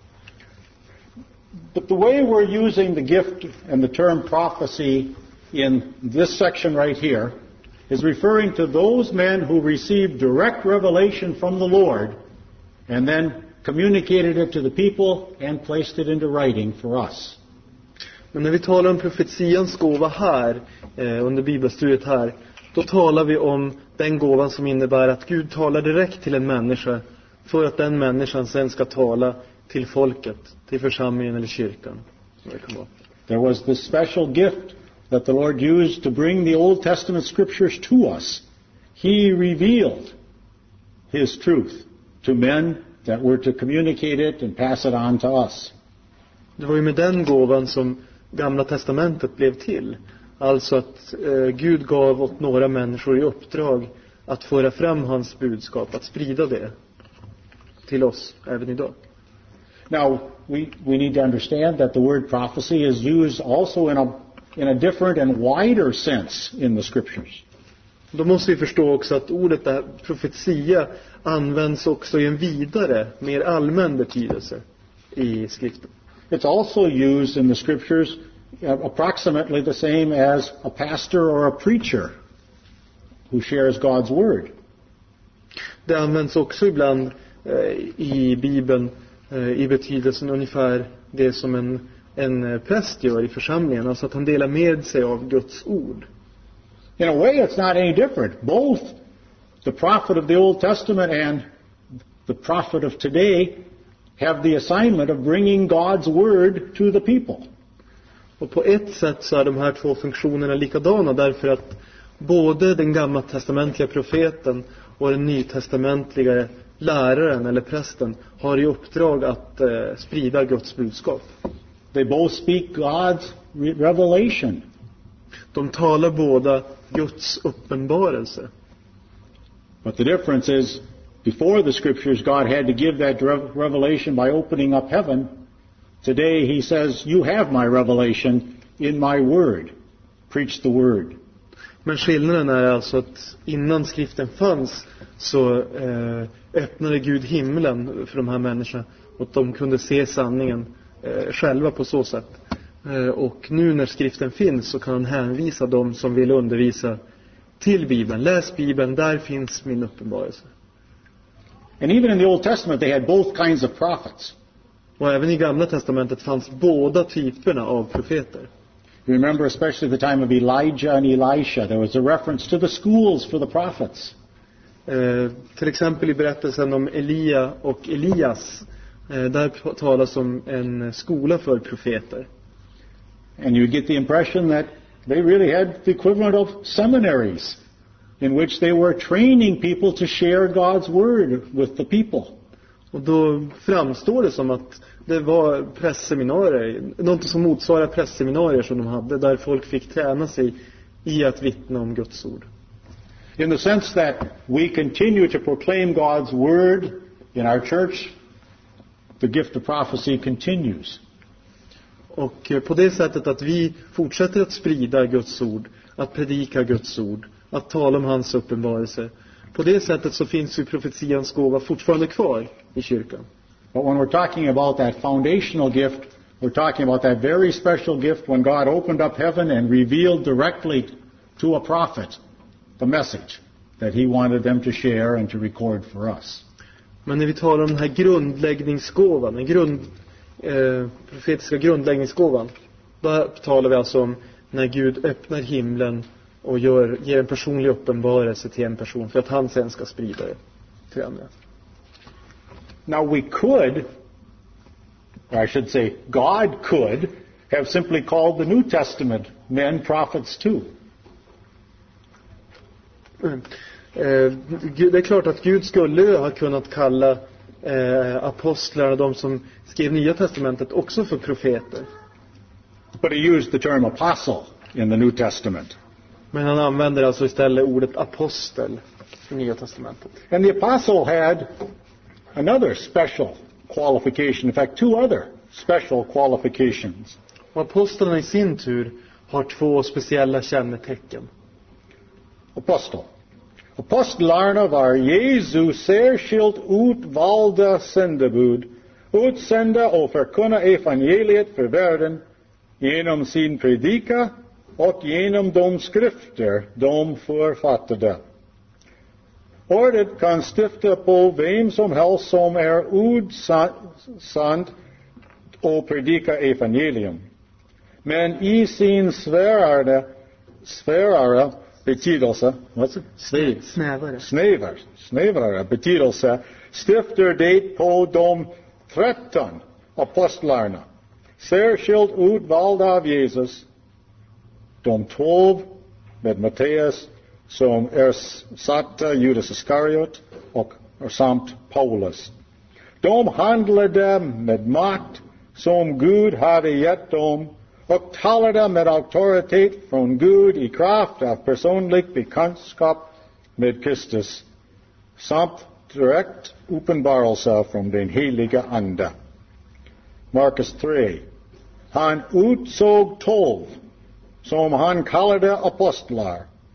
But the way we're using the gift and the term prophecy in this section right here is referring to those men who received direct revelation from the Lord and then communicated it to the people and placed it into writing for us. Men när vi talar om profetians gåva här, eh, under bibelstudiet här, då talar vi om den gåvan som innebär att Gud talar direkt till en människa för att den människan sen ska tala till folket, till församlingen eller kyrkan. There was this special gift that the Lord used to bring the Old Testament scriptures to us. He revealed His truth to men that were to communicate it and pass it on to us. Det var ju med den gåvan som Gamla testamentet blev till. Alltså att eh, Gud gav åt några människor i uppdrag att föra fram hans budskap, att sprida det till oss även idag. Now, we, we need to understand that the word prophecy is used also in a, in a different and wider sense in the scriptures. Då måste vi förstå också att ordet där, profetia, används också i en vidare, mer allmän betydelse i skriften. It's also used in the scriptures approximately the same as a pastor or a preacher who shares God's word. Det används också ibland eh, i Bibeln eh, i betydelsen ungefär det som en, en präst gör i församlingen. Alltså att han delar med sig av Guds ord. In a way it's not any different. Both the prophet of the Old Testament and the prophet of today have the assignment of bringing God's word to the people. Och på ett sätt så är de här två funktionerna likadana, därför att både den gamla testamentliga profeten och den nytestamentliga läraren eller prästen har i uppdrag att eh, sprida Guds budskap. They both speak God's revelation. De talar båda Guds uppenbarelse. But the difference is, before the scriptures, God had to give that revelation by opening up heaven. Today he says, you have my revelation in my word. Preach the word. Men skillnaden är alltså att innan skriften fanns så eh, öppnade Gud himlen för de här människorna och att de kunde se sanningen eh, själva på så sätt. Eh, och nu när skriften finns så kan han hänvisa dem som vill undervisa till Bibeln. Läs Bibeln, där finns min uppenbarelse. And even in the Old Testament they had both kinds of prophets. Och även i Gamla testamentet fanns båda typerna av profeter. You remember especially the time of Elijah and Elisha, there was a reference to the schools for the prophets. Eh, till exempel i berättelsen om Elia och Elias, eh, där talas om en skola för profeter. And you get the impression that they really had the equivalent of seminaries in which they were training people to share God's word with the people. Och då framstår det som att det var pressseminarier, något som motsvarar pressseminarier som de hade, där folk fick träna sig i att vittna om Guds ord. In the sense that we continue to proclaim God's word in our church, the gift of prophecy continues. Och på det sättet att vi fortsätter att sprida Guds ord, att predika Guds ord, att tala om hans uppenbarelse. På det sättet så finns ju profetians gåva fortfarande kvar i kyrkan. But when we're talking about that foundational gift, we're talking about that very special gift when God opened up heaven and revealed directly to a prophet the message that he wanted them to share and to record for us. Men när vi talar om den här grundläggningsgåvan, den grund, eh, profetiska grundläggningsgåvan, då talar vi alltså om när Gud öppnar himlen och gör, ger en personlig uppenbarelse till en person för att han sen ska sprida det till andra. Now we could, or I should say God could, have simply called the New Testament men prophets too. Mm. Eh, det är klart att Gud skulle ha kunnat kalla eh, apostlarna, de som skrev Nya testamentet, också för profeter. But he used the term apostle in the New Testament. Men han använder alltså istället ordet apostel i Nya testamentet. And the apostle had another special qualification, in fact two other special qualifications. Och apostlarna i sin tur har två speciella kännetecken. Apostel. Apostlarna var Jesu särskilt utvalda sändebud, utsända och förkunna evangeliet för världen genom sin predika och genom de skrifter de författade. Ordet kan stifta på vem som helst som är utsänd och predika evangelium. Men i sin svärare, svärare betydelse, what's it? Snev. Snävare. Snävare, snävare betydelse stiftar det på de tretton apostlarna, särskilt utvalda av Jesus, de tolv med Matteus som ersatte Judas Iskariot och samt Paulus. De handlade med makt som Gud hade gett dem och talade med auktoritet från Gud i kraft av personlig bekantskap med Kristus samt direkt uppenbarelse från den heliga ande. Markus tre. Han utsåg tolv som han kallade apostlar.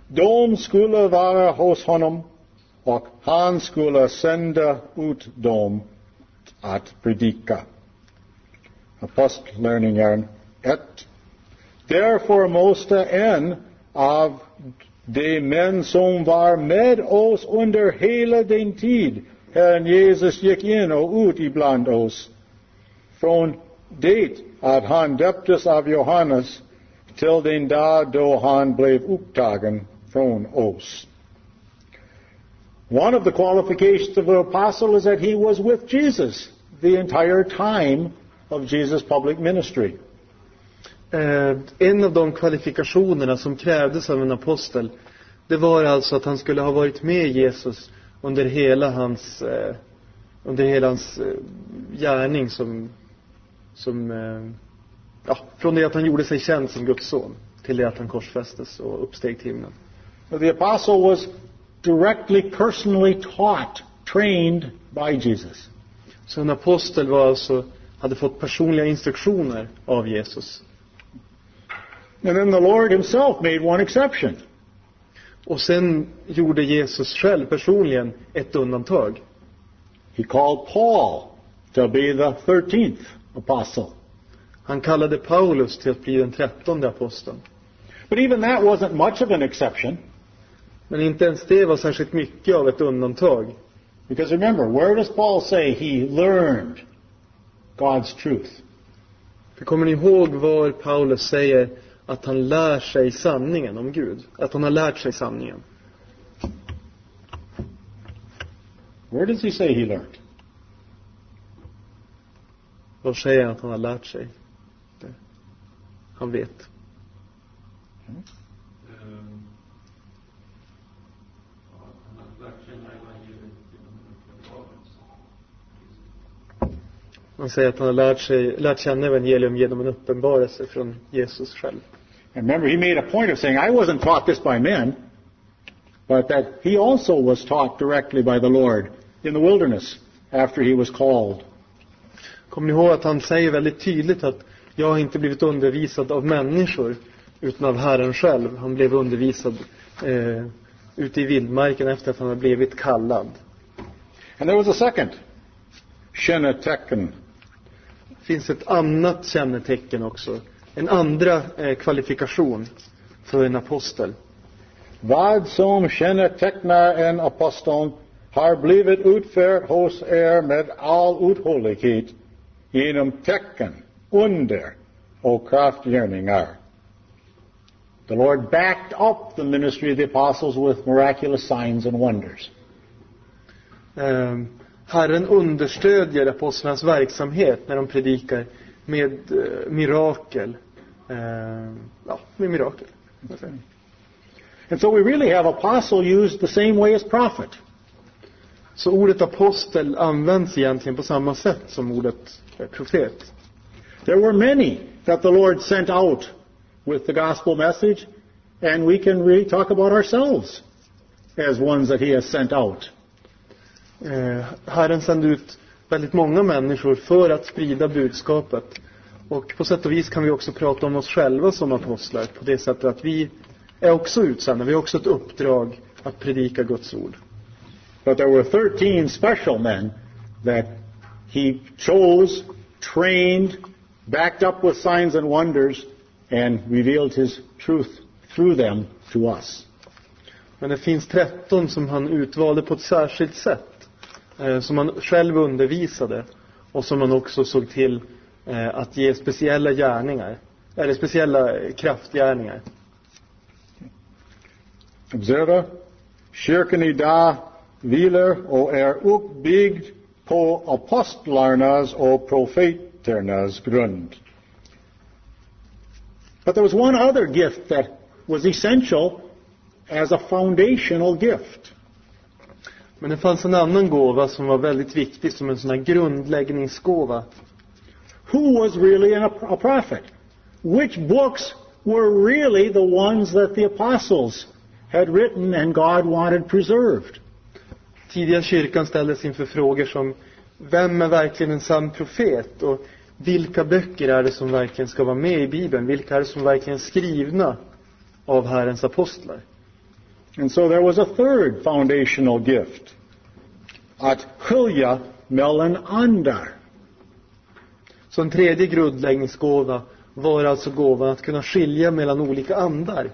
De skulle vara hos honom och han skulle sända ut dem att predika. Apostlärningarna ett. Därför måste en av de män som var med oss under hela den tid Herren Jesus gick in och ut ibland oss, från det att han döptes av Johannes till den dag då han blev upptagen från oss. One of the qualifications of an apostle is that he was with Jesus the entire time of Jesus' public ministry. Eh, en av de kvalifikationerna som krävdes av en apostel, det var alltså att han skulle ha varit med Jesus under hela hans eh, under hela hans eh, gärning som som eh, ja, från det att han gjorde sig känd som Guds son till det att han korsfästes och uppsteg till himlen. The apostle was directly, personally taught, trained by Jesus. Så en apostel var alltså, hade fått personliga instruktioner av Jesus. And then the Lord himself made one exception. Och sen gjorde Jesus själv personligen ett undantag. He called Paul to be the thirteenth apostle. Han kallade Paulus till att bli den trettonde aposteln. But even that wasn't much of an exception. Men inte ens det var särskilt mycket av ett undantag. Because remember, where does Paul say he learned God's truth? För kommer ni ihåg var Paulus säger att han lär sig sanningen om Gud? Att han har lärt sig sanningen. Where does he say he learned? Var säger han att han har lärt sig? Det. Han vet. Mm. Um, ja, han har lärt känna evangeliet genom uppenbarelse. Han säger att han har lärt sig, lärt känna evangelium genom en uppenbarelse från Jesus själv. And remember, he made a point of saying, I wasn't taught this by men, but that he also was taught directly by the Lord in the wilderness after he was called. Kommer ni ihåg att han säger väldigt tydligt att jag har inte blivit undervisad av människor utan av Herren själv. Han blev undervisad eh, ute i vildmarken efter att han hade blivit kallad. And there was a second kännetecken. Det finns ett annat kännetecken också. En andra eh, kvalifikation för en apostel. Vad som kännetecknar en apostel har blivit utfört hos er med all uthållighet genom tecken, under och kraftgärningar. The Lord backed up the ministry of the apostles with miraculous signs and wonders. Eh, Herren understödjer apostlarnas verksamhet när de predikar med eh, mirakel. Eh, ja, med mirakel. And so we really have apostle used the same way as prophet. Så ordet apostel används egentligen på samma sätt som ordet profet. There were many that the Lord sent out with the gospel message, and we can really talk about ourselves as ones that he has sent out. Eh, Herren sände ut väldigt många människor för att sprida budskapet. Och på sätt och vis kan vi också prata om oss själva som apostlar på det sättet att vi är också utsända. Vi har också ett uppdrag att predika Guds ord. But there were thirteen special men that he chose, trained, backed up with signs and wonders, and revealed his truth through them to us. Men det finns tretton som han utvalde på ett särskilt sätt. Eh, som han själv undervisade. Och som han också såg till eh, att ge speciella gärningar. Eller speciella kraftgärningar. Observa, kyrkan idag vilar och är uppbyggd på apostlarnas och profeternas grund. But there was one other gift that was essential as a foundational gift. Men det fanns en annan gåva som var väldigt viktig som en sån här grundläggningsgåva. Who was really a, a prophet? Which books were really the ones that the apostles had written and God wanted preserved? Tidiga kyrkan ställdes inför frågor som vem är verkligen en sann profet? Och vilka böcker är det som verkligen ska vara med i Bibeln? Vilka är det som verkligen är skrivna av Herrens apostlar? And so there was a third foundational gift. Att skilja mellan andar. Så en tredje grundläggningsgåva var alltså gåvan att kunna skilja mellan olika andar.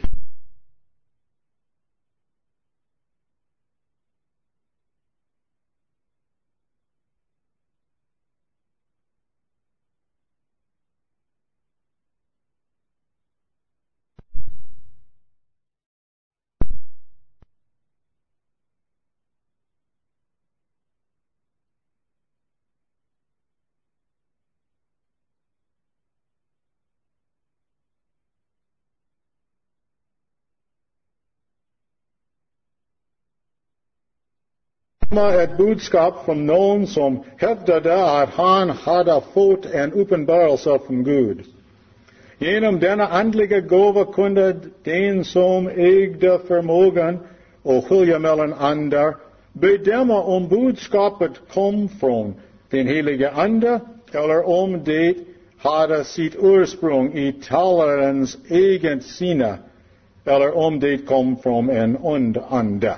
Ett budskap från någon som hävdade att han hade fått en uppenbarelse från Gud. Genom denna andliga gåva kunde den som ägde förmågan att skilja mellan andar bedöma om budskapet kom från den heliga ande eller om det hade sitt ursprung i talarens egen sinne eller om det kom från en ond ande.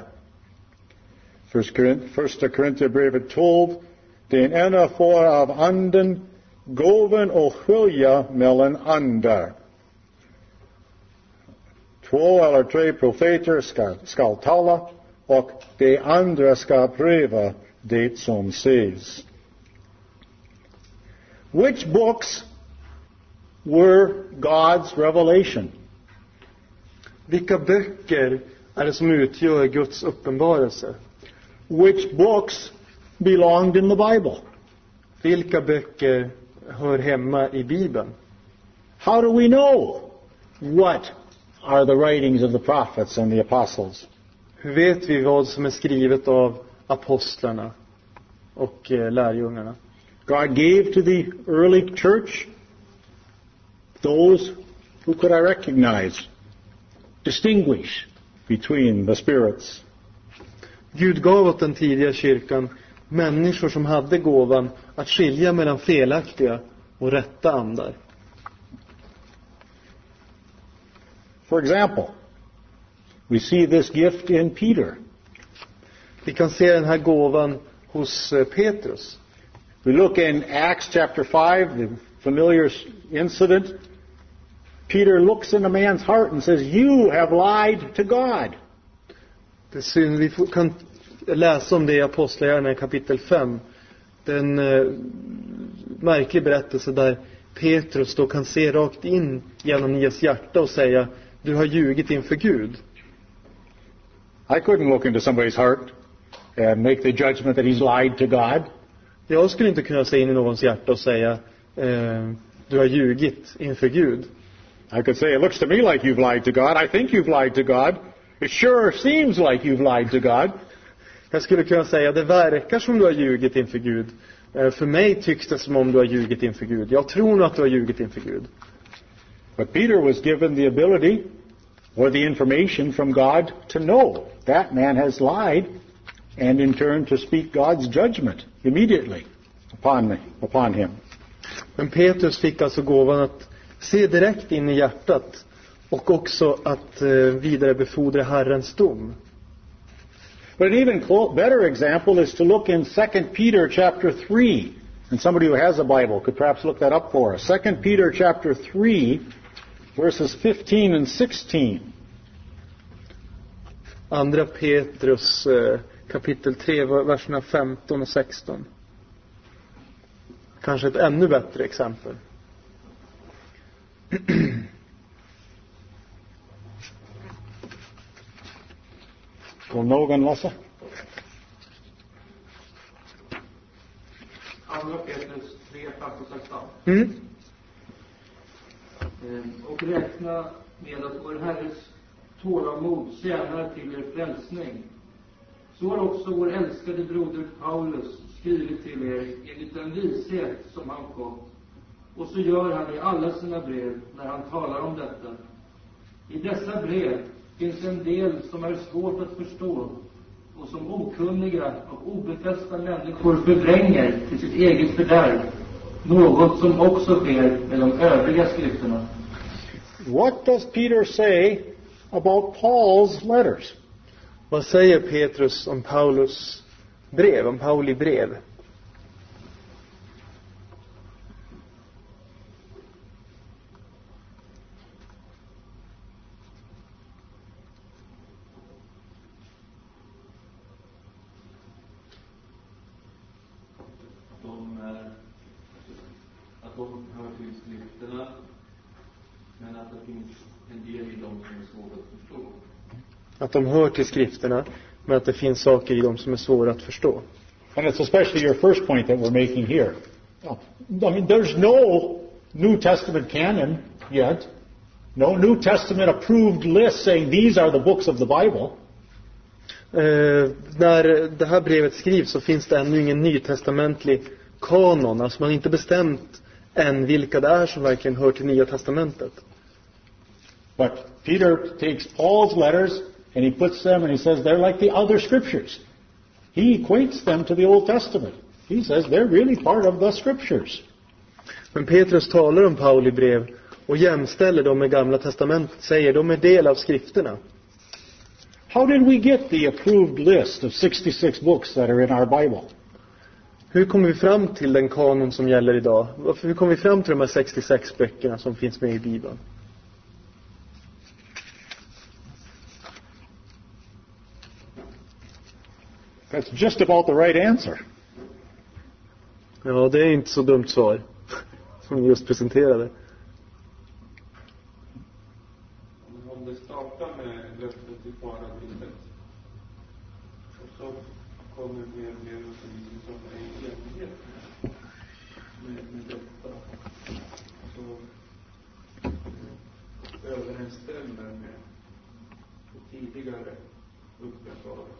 Första Korinthierbrevet tolv, den ena får av anden gåvan att skilja mellan andar. Två eller tre profeter ska, ska tala och de andra ska pröva det som sägs. Which books were God's revelation? Vilka böcker är det som utgör Guds uppenbarelse? Which books belonged in the Bible? Vilka böcker hör hemma i Bibeln? How do we know what are the writings of the prophets and the apostles? Hur vet vi vad som är skrivet av apostlarna och eh, lärjungarna? God gave to the early church those who could I recognize, distinguish between the spirits. Gud gav åt den tidiga kyrkan människor som hade gåvan att skilja mellan felaktiga och rätta andar. For example, we see this gift in Peter. Vi kan se den här gåvan hos Petrus. We look in Acts chapter five, the familiar incident. Peter looks in a man's heart and says, "You have lied to God." Det syns, vi kan läsa om det i Apostlagärningarna i kapitel fem. Den eh, märklig berättelse där Petrus då kan se rakt in genom Nias hjärta och säga, du har ljugit inför Gud. I couldn't look into somebody's heart and make the judgment that he's lied to God. Jag skulle inte kunna se in i någons hjärta och säga, eh, du har ljugit inför Gud. I could say, it looks to me like you've lied to God. I think you've lied to God. It sure seems like you've lied to God. Jag skulle kunna säga, det verkar som du har ljugit inför Gud. För mig tycks det som om du har ljugit inför Gud. Jag tror nog att du har ljugit inför Gud. But Peter was given the ability or the information from God to know that man has lied and in turn to speak God's judgment immediately upon me, upon him. Men Petrus fick alltså gåvan att se direkt in i hjärtat och också att vidarebefordra Herrens dom. But an even better example is to look in Second Peter chapter three. And somebody who has a Bible could perhaps look that up for us. Second Peter chapter three, verses fifteen and sixteen. Andra Petrus kapitel tre, verserna femton och sexton. Kanske ett ännu bättre exempel. Will någon läsa? Andra Petrus tre, femton och sexton. Mm. Och räkna med att vår Herres tålamod tjänar till er frälsning. Så har också vår älskade broder Paulus skrivit till er enligt den vishet som han fått. Och så gör han i alla sina brev när han talar om detta. I dessa brev finns en del som är svårt att förstå och som okunniga och obefästa människor förvränger till sitt eget fördärv. Något som också sker med de övriga skrifterna. What does Peter say about Paul's letters? Vad säger Petrus om Paulus brev, om Pauli brev? De är, att de hör till skrifterna, men att det finns en del i dem som är svårt att förstå. Att de hör till skrifterna, men att det finns saker i dem som är svåra att förstå. And it's especially your first point that we're making here. I mean, there's no New Testament canon yet. No New Testament approved list saying these are the books of the Bible. Eh, när det här brevet skrivs så finns det ännu ingen nytestamentlig kanon. Alltså man har inte bestämt än vilka det är som verkligen hör till Nya testamentet. But Peter takes Paul's letters and he puts them and he says they're like the other scriptures. He equates them to the Old Testament. He says they're really part of the scriptures. Men Petrus talar om Pauli brev och jämställer dem med Gamla testamentet, säger de är del av skrifterna. How did we get the approved list of sixty-six books that are in our Bible? Hur kommer vi fram till den kanon som gäller idag? Hur kommer vi fram till de här sextiosex böckerna som finns med i Bibeln? That's just about the right answer. Ja, det är inte så dumt svar som ni just presenterade. Om det startar med löftet till paradiset och så kommer mer och mer undervisning som är i enlighet med, med detta, så överensstämmer med det tidigare uppenbarelsen.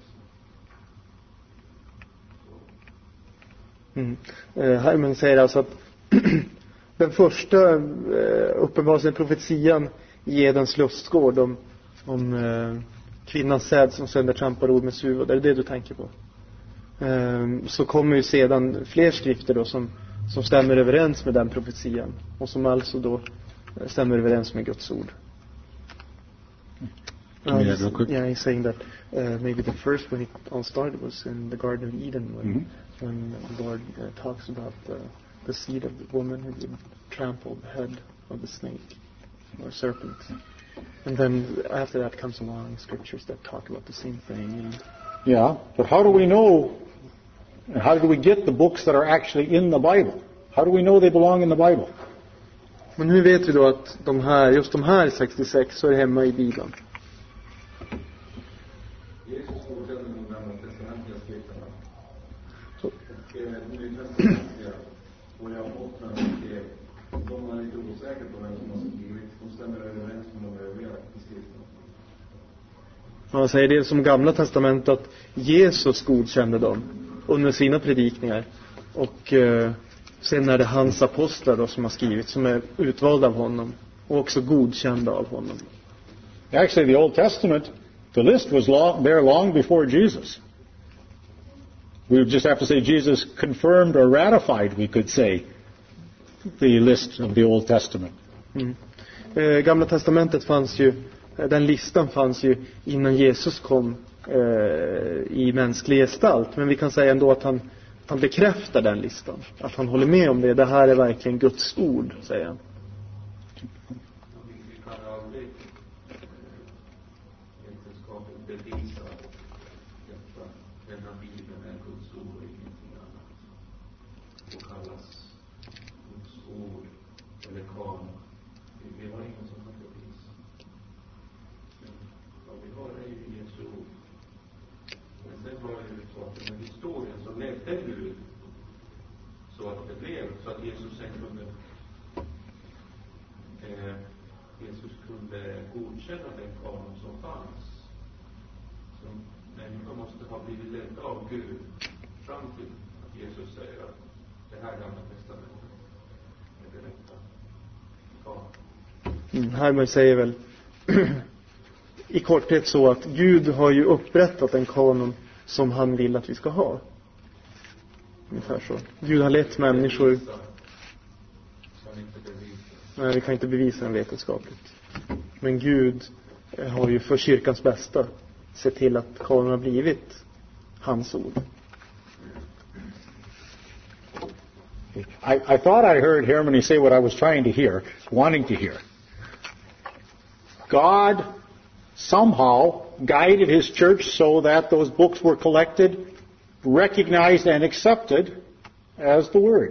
Mm. Eh, Herman säger alltså att den första eh, uppenbarelsen, profetian i Edens lustgård om, om eh, kvinnans säd som sönder trampar ord med suv, det är det du tänker på. Eh, så kommer ju sedan fler skrifter då som, som stämmer överens med den profetian och som alltså då stämmer överens med Guds ord. Uh, he's, yeah, he's saying that uh, maybe the first when it all started was in the Garden of Eden when, mm-hmm. when the Lord uh, talks about the, the seed of the woman who would trample the head of the snake or serpent. And then after that comes along scriptures that talk about the same thing. And yeah, but how do we know, how do we get the books that are actually in the Bible? How do we know they belong in the Bible? Men hur vet vi då att de här, just de här sextiosex så är hemma i Bibeln? Jesus godkände de gamla testamentliga skrifterna. Och nytestamentliga och jag åtna och de är lite osäkra på vem som har skrivit. De stämmer överens med de övriga i skrifterna. Man säger det som Gamla testamentet att Jesus godkände dem under sina predikningar. Och eh, sen är det hans apostlar då som har skrivit, som är utvalda av honom och också godkända av honom. Actually, the Old Testament, the list was long, there long before Jesus. We would just have to say Jesus confirmed or ratified, we could say, the list of the Old Testament. Mm. Eh, Gamla testamentet fanns ju, den listan fanns ju innan Jesus kom eh, i mänsklig gestalt. Men vi kan säga ändå att han, han bekräftar den listan. Att han håller med om det. Det här är verkligen Guds ord, säger han. Vi kan aldrig vetenskapligt bevisa detta. Denna Bibeln är Guds ord och ingenting annat. Och kallas Guds ord eller kanon. Vi har ingen som kan bevisa. Vad vi har är ju Jesu ord. Men sen var det ju så att med historien så ledde Gud så att det blev så att Jesus sen kunde eh, Jesus kunde godkänna den kanon som fanns. Så människor måste ha blivit ledda av Gud fram till att Jesus säger att det här gamla testamentet är det rätta kanon. Mm, Herman säger väl i korthet så att Gud har ju upprättat en kanon som han vill att vi ska ha. Ungefär så. Gud har lett människor. Nej, vi kan inte bevisa den vetenskapligt. Men Gud har ju för kyrkans bästa sett till att kanonen har blivit hans ord. I, I thought I heard Hermione say what I was trying to hear, wanting to hear. God somehow guided his church so that those books were collected, recognized and accepted as the word.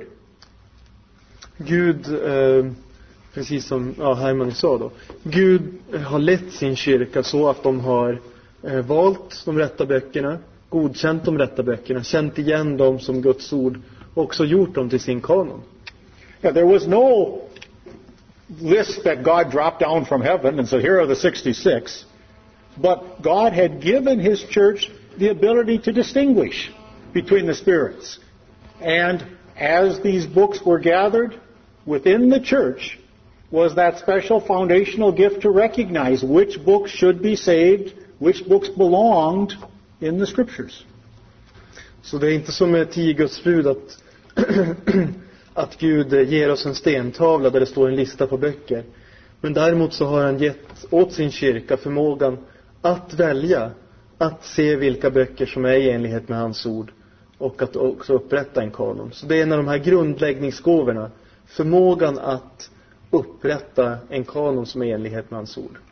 Gud, eh, precis som ja, Herman sa då, Gud har lett sin kyrka så att de har eh, valt de rätta böckerna, godkänt de rätta böckerna, känt igen dem som Guds ord och också gjort dem till sin kanon. Yeah, there was no list that God dropped down from heaven and said, here are the sixty-six. But God had given his church the ability to distinguish between the spirits. And as these books were gathered within the church was that special foundational gift to recognize which books should be saved, which books belonged in the scriptures. Så det är inte som med tio Guds bud att, att Gud ger oss en stentavla där det står en lista på böcker. Men däremot så har han gett åt sin kyrka förmågan att välja, att se vilka böcker som är i enlighet med hans ord och att också upprätta en kanon. Så det är en av de här grundläggningsgåvorna, förmågan att upprätta en kanon som är i enlighet med hans ord.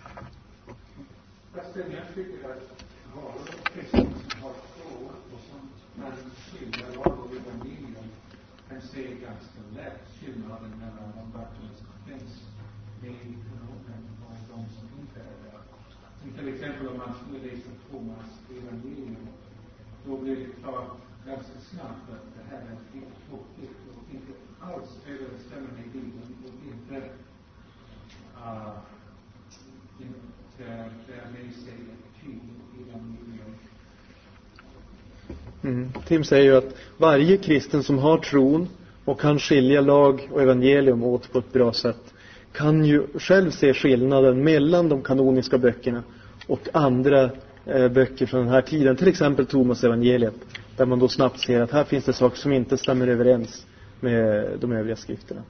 Fast jag tycker att var och kristna som har tro och som när de skiljer lag och evangelium kan se ganska lätt skillnaden mellan de böcker som finns med i kanonen och de som inte är där. Som till exempel om man skulle läsa Thomas evangelium, då blir det klart ganska snabbt att det här är helt tråkigt och inte alls överensstämmer med Bibeln och inte uh, Mm. Tim säger ju att varje kristen som har tron och kan skilja lag och evangelium åt på ett bra sätt kan ju själv se skillnaden mellan de kanoniska böckerna och andra eh, böcker från den här tiden. Till exempel Thomas evangeliet, där man då snabbt ser att här finns det saker som inte stämmer överens med de övriga skrifterna.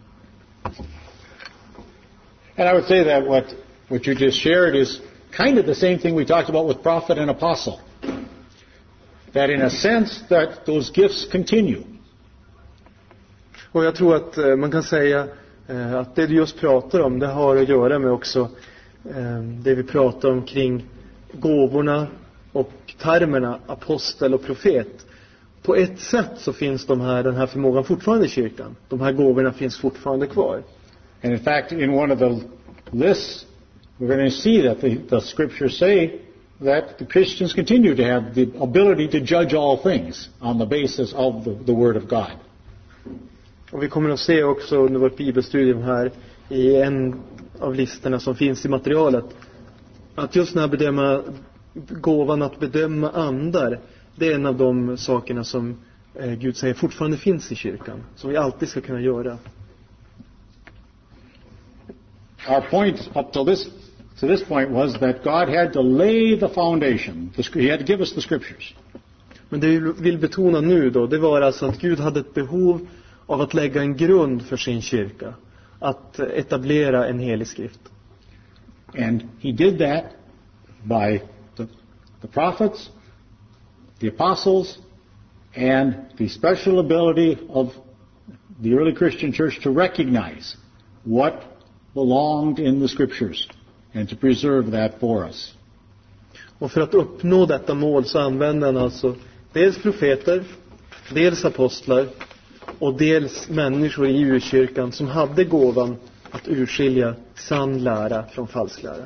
And I would say that what What you just shared is kind of the same thing we talked about with prophet and apostle. That in a sense that those gifts continue. Och jag tror att eh, man kan säga eh, att det du just pratar om, det har att göra med också eh, det vi pratar om kring gåvorna och termerna apostel och profet. På ett sätt så finns de här, den här förmågan fortfarande i kyrkan. De här gåvorna finns fortfarande kvar. And in fact, in one of the lists, we're going to see that the, the scriptures say that the Christians continue to have the ability to judge all things on the basis of the, the Word of God. Och vi kommer att se också under vårt bibelstudium här i en av listorna som finns i materialet att just när bedöma gåvan att bedöma andar, det är en av de sakerna som eh, Gud säger fortfarande finns i kyrkan, som vi alltid ska kunna göra. Our point up to this to this point was that God had to lay the foundation. He had to give us the scriptures. Men det vi vill betona nu då, det var alltså att Gud hade ett behov av att lägga en grund för sin kyrka, att etablera en helig skrift. And he did that by the, the prophets, the apostles, and the special ability of the early Christian church to recognize what belonged in the scriptures and to preserve that for us. Och för att uppnå detta mål så använde han alltså dels profeter, dels apostlar och dels människor i urkyrkan som hade gåvan att urskilja sann lära från falsk lära.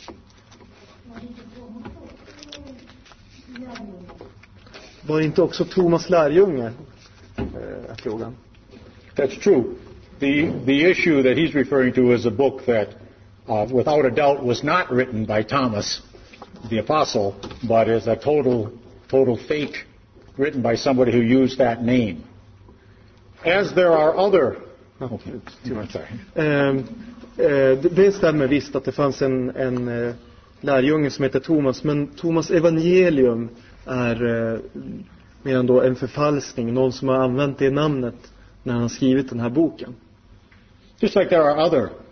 Var inte också Thomas lärjunge? Är frågan. That's true. The the issue that he's referring to is a book that, uh, without a doubt, was not written by Thomas, the apostle, but is a total total fake, written by somebody who used that name. As there are other. Okay, I'm sorry. Eh, eh, det stämmer visst att det fanns en en eh, lärjunge som heter Thomas, men Thomas evangelium är eh, mer än då en förfalskning, någon som har använt det namnet när han har skrivit den här boken. Just like there are other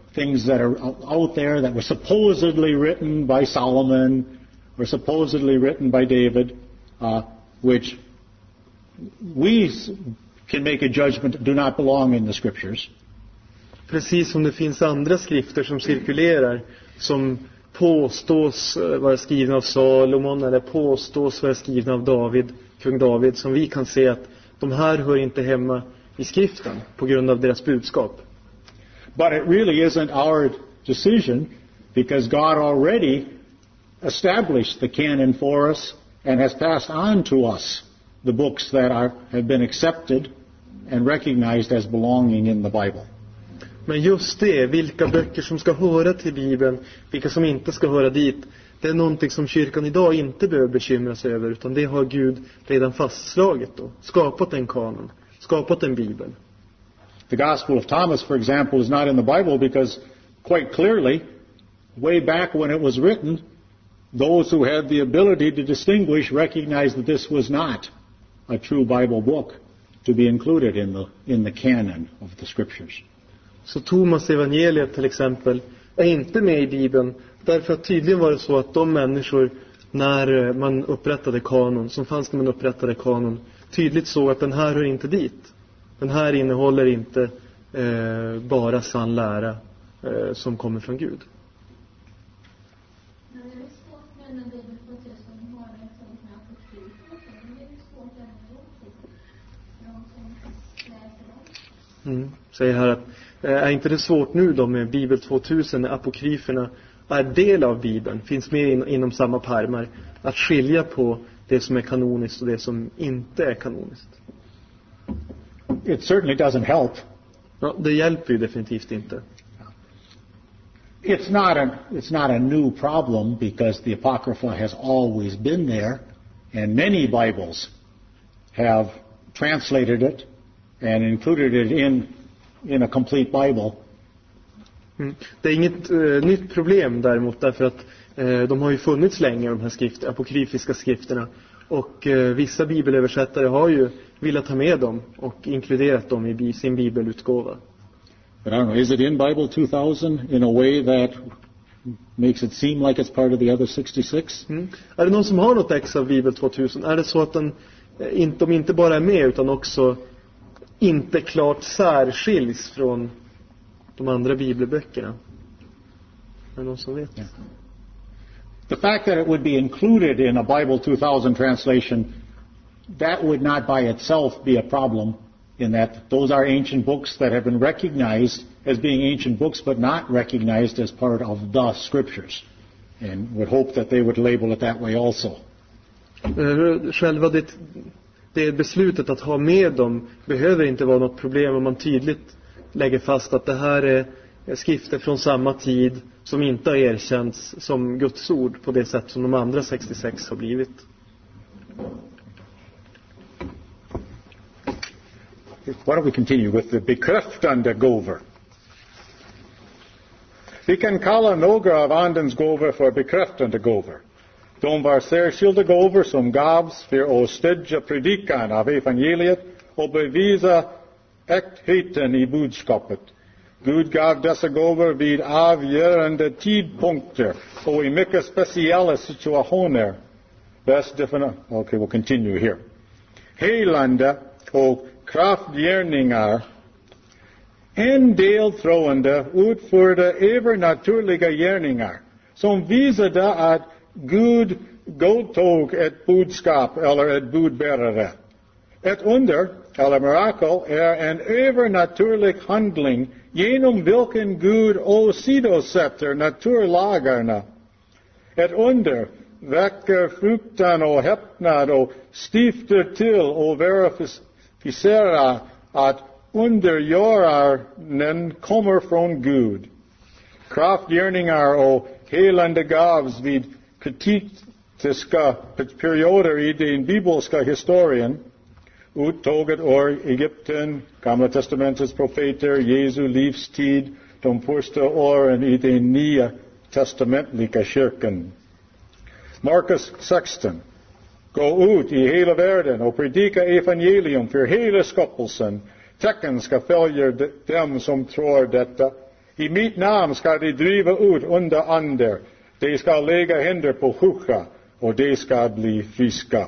things that are out there that were supposedly written by Solomon or supposedly written by David, uh, which we can make a judgment do not belong in the scriptures. Precis som det finns andra skrifter som cirkulerar som påstås vara skrivna av Salomon eller påstås vara skrivna av David, kung David, som vi kan se att de här hör inte hemma i skriften på grund av deras budskap. But it really isn't our decision because God already established the canon for us and has passed on to us the books that are, have been accepted and recognized as belonging in the Bible. Men just det, vilka böcker som ska höra till Bibeln, vilka som inte ska höra dit, det är någonting som kyrkan idag inte behöver bekymra sig över, utan det har Gud redan fastslagit då, skapat en kanon, skapat en Bibel. The Gospel of Thomas, for example, is not in the Bible because quite clearly, way back when it was written, those who had the ability to distinguish recognized that this was not a true Bible book to be included in the, in the canon of the scriptures. Så Thomas evangeliet till exempel är inte med i Bibeln därför att tydligen var det så att de människor när man upprättade kanon, som fanns när man upprättade kanon, tydligt såg att den här hör inte dit. Den här innehåller inte eh, bara sann lära eh, som kommer från Gud. Men det är svårt med en bibel på det som har en sån här apokryf. Det är svårt att någon som läser dem. Mm. Säger här att eh, är inte det svårt nu då med Bibel tvåtusen när apokryferna är del av Bibeln, finns med in, inom samma pärmar, att skilja på det som är kanoniskt och det som inte är kanoniskt? It certainly doesn't help. Ja, det hjälper ju definitivt inte. It's not a, it's not a new problem because the Apocrypha has always been there and many Bibles have translated it and included it in, in a complete Bible. Mm. Det är inget uh, nytt problem däremot därför att uh, de har ju funnits länge, de här skrift, apokryfiska skrifterna, och uh, vissa bibelöversättare har ju velat ta med dem och inkluderat dem i sin bibelutgåva. But I don't know, is it in Bible two thousand in a way that makes it seem like it's part of the other sixty-six? Mm. Är det någon som har något ex av Bibel tvåtusen? Är det så att den, inte, de inte bara är med utan också inte klart särskiljs från de andra bibelböckerna? Är det någon som vet? Yeah. The fact that it would be included in a Bible two thousand translation, that would not by itself be a problem in that those are ancient books that have been recognized as being ancient books but not recognized as part of the scriptures. And would hope that they would label it that way also. Själva det, det beslutet att ha med dem behöver inte vara något problem om man tydligt lägger fast att det här är skrifter från samma tid som inte har erkänts som Guds ord på det sätt som de andra sextiosex har blivit. Why don't we continue with the bekräftande gåvor? Vi kan kalla några av andens gåvor för bekräftande gåvor. De var särskilda gåvor som gavs för att stödja predikan av evangeliet och bevisa äktheten i budskapet. Gud gav dessa gåvor vid avgörande tidpunkter och i mycket speciella situationer. Best definition. Okay, we'll continue here. Helande och kraftgärningar, en del troende utförde övernaturliga gärningar som visade att Gud godtog ett budskap eller ett budbärare. Ett under eller mirakel är en övernaturlig handling genom vilken Gud åsidosätter naturlagarna. Ett under väcker fruktan och häpnad och stiftar till och verificerar att undergöraren kommer från Gud. Kraftgärningar och helande gavs vid kritiska perioder i den bibelska historien. Uttåget ur Egypten, Gamla testamentets profeter, Jesu livstid, de första åren i den nya testamentliga kyrkan. Markus sexton. Gå ut i hela världen och predika evangelium för hela skapelsen. Tecken ska följa dem som tror detta. I mitt namn ska de driva ut onda ander. De ska lägga händer på sjuka och de ska bli friska.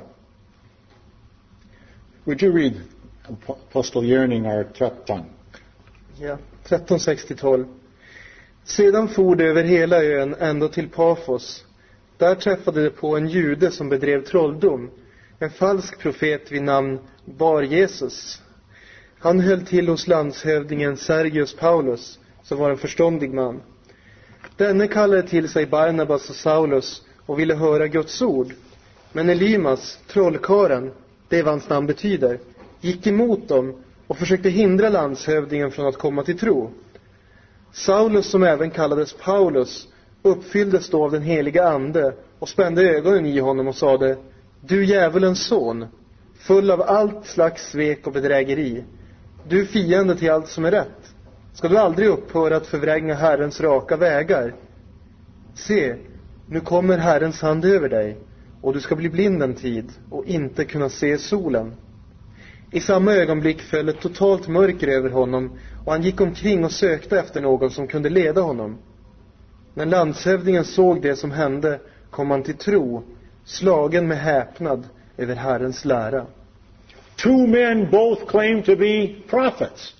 Would you read Apostlagärningar tretton? Ja, tretton sex till tolv. Sedan for det över hela ön ända till Pafos. Där träffade de på en jude som bedrev trolldom, en falsk profet vid namn Bar Jesus. Han höll till hos landshövdingen Sergius Paulus, som var en förståndig man. Denne kallade till sig Barnabas och Saulus och ville höra Guds ord. Men Elymas, trollkaren, det är vad hans namn betyder, gick emot dem och försökte hindra landshövdingen från att komma till tro. Saulus, som även kallades Paulus, uppfylldes då av den heliga ande och spände ögonen i honom och sade: Du djävulens son, full av allt slags svek och bedrägeri, du fiende till allt som är rätt, ska du aldrig upphöra att förvränga Herrens raka vägar? Se, nu kommer Herrens hand över dig, och du ska bli blind en tid och inte kunna se solen. I samma ögonblick föll ett totalt mörker över honom, och han gick omkring och sökte efter någon som kunde leda honom. När landshövdingen såg det som hände kom han till tro, slagen med häpnad över Herrens lära. Two men both claim to be prophets.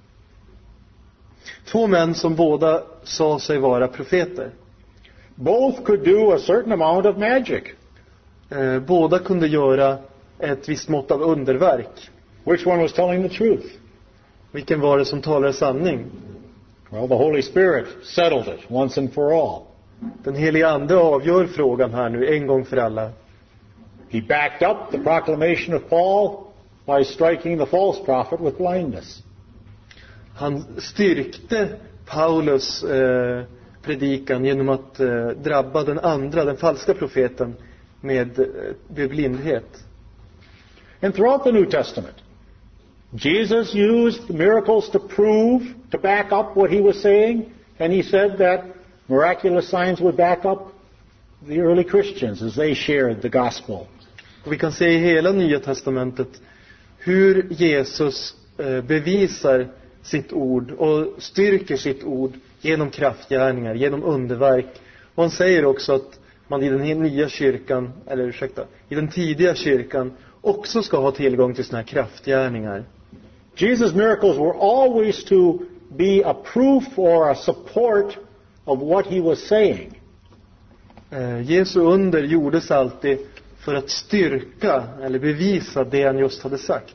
Två män som båda sa sig vara profeter. Both could do a certain amount of magic. Eh, båda kunde göra ett visst mått av underverk. Which one was telling the truth? Vilken var det som talade sanning? Well, the Holy Spirit settled it once and for all. Den heliga ande avgör frågan här nu en gång för alla. He backed up the proclamation of Paul by striking the false prophet with blindness. Han styrkte Paulus eh, predikan genom att eh, drabba den andra, den falska profeten, med, eh, med blindhet. And throughout the New Testament, Jesus used miracles to prove, to back up what he was saying, and he said that miraculous signs would back up the early Christians as they shared the gospel. Och vi kan se i hela Nya Testamentet hur Jesus eh, bevisar sitt ord och styrker sitt ord genom kraftgärningar, genom underverk. Och han säger också att man i den nya kyrkan, eller ursäkta, i den tidiga kyrkan också ska ha tillgång till såna här kraftgärningar. Jesus' miracles were always to be a proof or a support of what he was saying. Eh, Jesu under gjordes alltid för att styrka eller bevisa det han just hade sagt.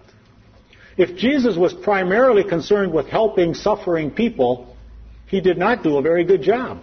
If Jesus was primarily concerned with helping suffering people, he did not do a very good job.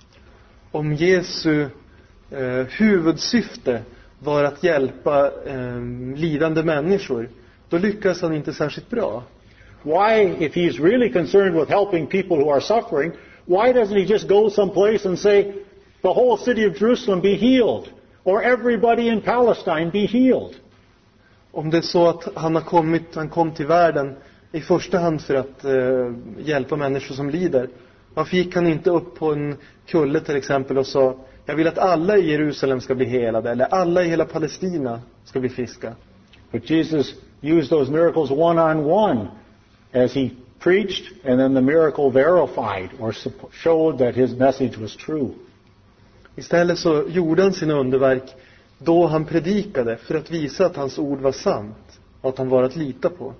Om Jesu eh, huvudsyfte var att hjälpa eh, lidande människor, då lyckas han inte särskilt bra. Why, if he's really concerned with helping people who are suffering, why doesn't he just go someplace and say, the whole city of Jerusalem be healed, or everybody in Palestine be healed? Om det är så att han har kommit, han kom till världen i första hand för att eh, hjälpa människor som lider, varför gick han inte upp på en kulle till exempel och sa, jag vill att alla i Jerusalem ska bli helade, eller alla i hela Palestina ska bli friska? But Jesus used those miracles one on one as he preached, and then the miracle verified or showed that his message was true. Istället så gjorde han sina underverk då han predikade för att visa att hans ord var sant och att han var att lita på.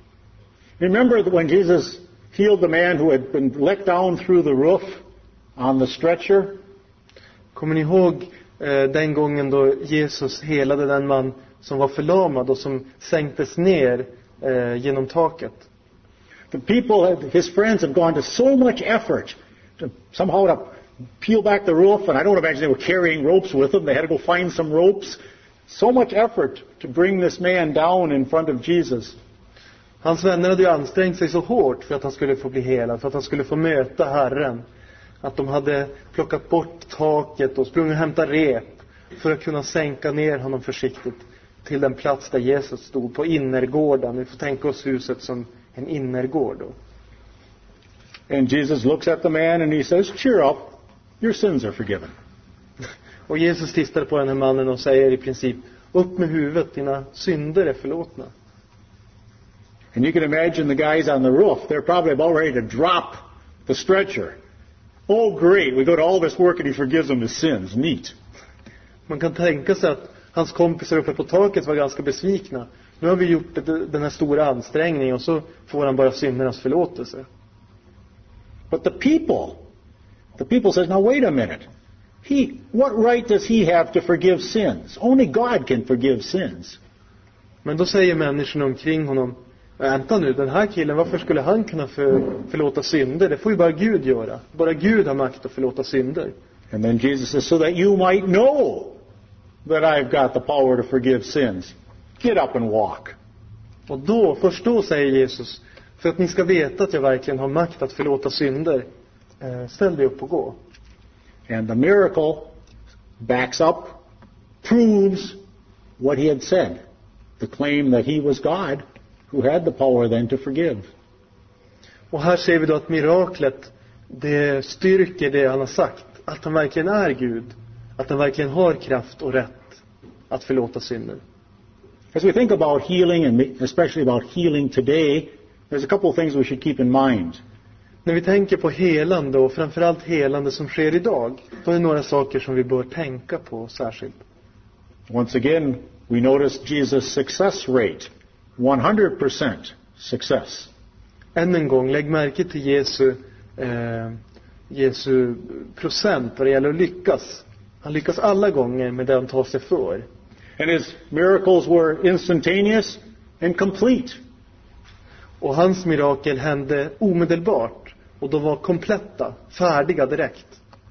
Remember when Jesus healed the man who had been let down through the roof on the stretcher? Kommer ni ihåg eh, den gången då Jesus helade den man som var förlamad och som sänktes ner eh, genom taket? The people, his friends, have gone to so much effort to somehow to peel back the roof, and I don't imagine they were carrying ropes with them. They had to go find some ropes. So much effort to bring this man down in front of Jesus. Hans vänner hade ju ansträngt sig så hårt för att han skulle få bli helad, för att han skulle få möta Herren. Att de hade plockat bort taket och sprungit och hämtat rep för att kunna sänka ner honom försiktigt till den plats där Jesus stod, på innergården. Vi får tänka oss huset som en innergård då. And Jesus looks at the man and he says, cheer up, your sins are forgiven. Och Jesus tittar på den här mannen och säger i princip, upp med huvudet, dina synder är förlåtna. And you can imagine the guys on the roof, they're probably about ready to drop the stretcher. Oh great, we go to all this work and he forgives them his sins. Neat. Man kan tänka sig att hans kompisar uppe på taket var ganska besvikna. Nu har vi gjort den här stora ansträngningen och så får han bara syndernas förlåtelse. But the people, the people says, now wait a minute. He, what right does he have to forgive sins? Only God can forgive sins. Men då säger människorna omkring honom, vänta nu, den här killen, varför skulle han kunna för, förlåta synder? Det får ju bara Gud göra. Bara Gud har makt att förlåta synder. And then Jesus says, so that you might know that I've got the power to forgive sins. Get up and walk. Och då, först då säger Jesus, för att ni ska veta att jag verkligen har makt att förlåta synder, eh, ställ dig upp och gå. And the miracle backs up, proves what he had said. The claim that he was God who had the power then to forgive. Och här ser vi då att miraklet, det styrker det han har sagt. Att han verkligen är Gud. Att han verkligen har kraft och rätt att förlåta synder. As we think about healing, and especially about healing today, there's a couple of things we should keep in mind. När vi tänker på helande och framförallt helande som sker idag, då är det några saker som vi bör tänka på särskilt. Once again, we notice Jesus' success rate, one hundred percent success. Än en gång, lägg märke till Jesu, eh, Jesu procent vad det gäller att lyckas. Han lyckas alla gånger med det han tar sig för. And his miracles were instantaneous and complete. Och hans mirakel hände omedelbart. Och de var kompletta, färdiga direkt.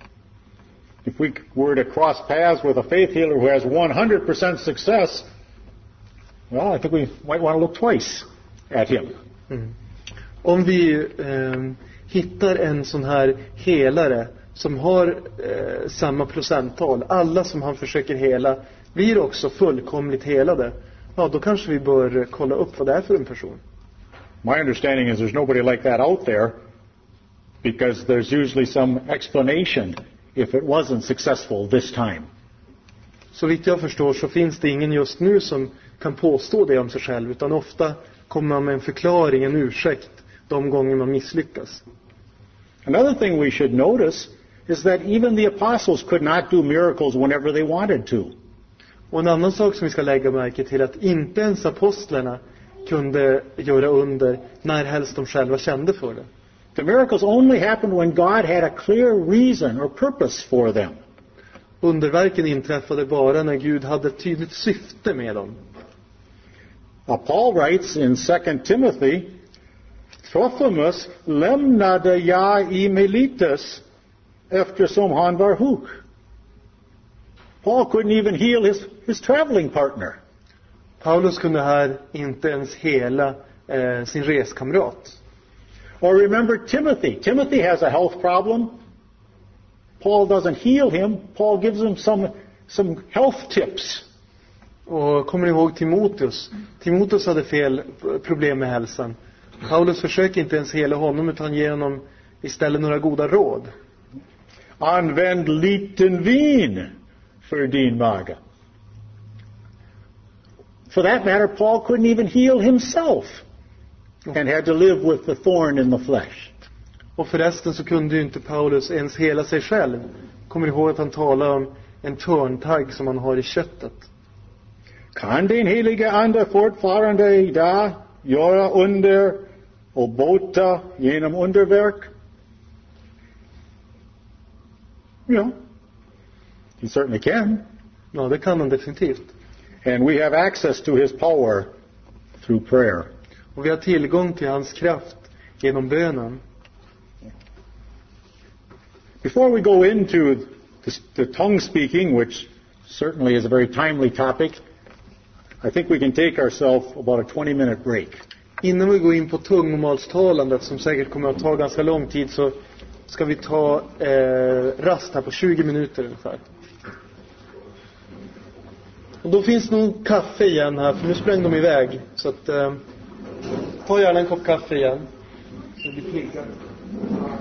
If we were to cross paths with a faith healer who has one hundred percent success, well, I think we might want to look twice at him. Mm. Om vi eh, hittar en sån här helare som har eh, samma procenttal, alla som han försöker hela blir också fullkomligt helade, ja, då kanske vi bör kolla upp vad det är för en person. My understanding is there's nobody like that out there, because there's usually some explanation if it wasn't successful this time. Så vitt jag förstår så finns det ingen just nu som kan påstå det om sig själv, utan ofta kommer man med en förklaring, en ursäkt de gånger man misslyckas. Another thing we should notice is that even the apostles could not do miracles whenever they wanted to. Och en annan sak som vi ska lägga märke till är att inte ens apostlarna kunde göra under när helst de själva kände för det. The miracles only happened when God had a clear reason or purpose for them. Underverken inträffade bara när Gud hade ett tydligt syfte med dem. Now Paul writes in Second Timothy, Trophimus lämnade jag i Miletus eftersom han var sjuk. Paul couldn't even heal his, his traveling partner. Paulus kunde här inte ens hela eh, sin reskamrat. Or remember Timothy. Timothy has a health problem. Paul doesn't heal him. Paul gives him some, some health tips. Och kommer ni ihåg Timoteus? Timoteus hade fel problem med hälsan. Paulus försöker inte ens hela honom, utan ger honom istället några goda råd. Använd liten vin för din mage. For that matter, Paul couldn't even heal himself and had to live with the thorn in the flesh. Och förresten så kunde ju inte Paulus ens hela sig själv. Kommer ni ihåg att han talar om en törntagg som han har i köttet? Kan den helige ande fortfarande idag göra under och bota genom underverk? Ja, he certainly can. Ja, det kan han definitivt. And we have access to his power through prayer. Och vi har tillgång till hans kraft genom bönen. Before we go into the, the tongue speaking, which certainly is a very timely topic, I think we can take ourselves about a twenty minute break. Innan vi går in på tungomålstalandet, som säkert kommer att ta ganska lång tid, så ska vi ta eh, rast här på tjugo minuter ungefär. Och då finns nog kaffe igen här, för nu sprang de iväg. Så att, eh, ta gärna en kopp kaffe igen. Så vi piggar.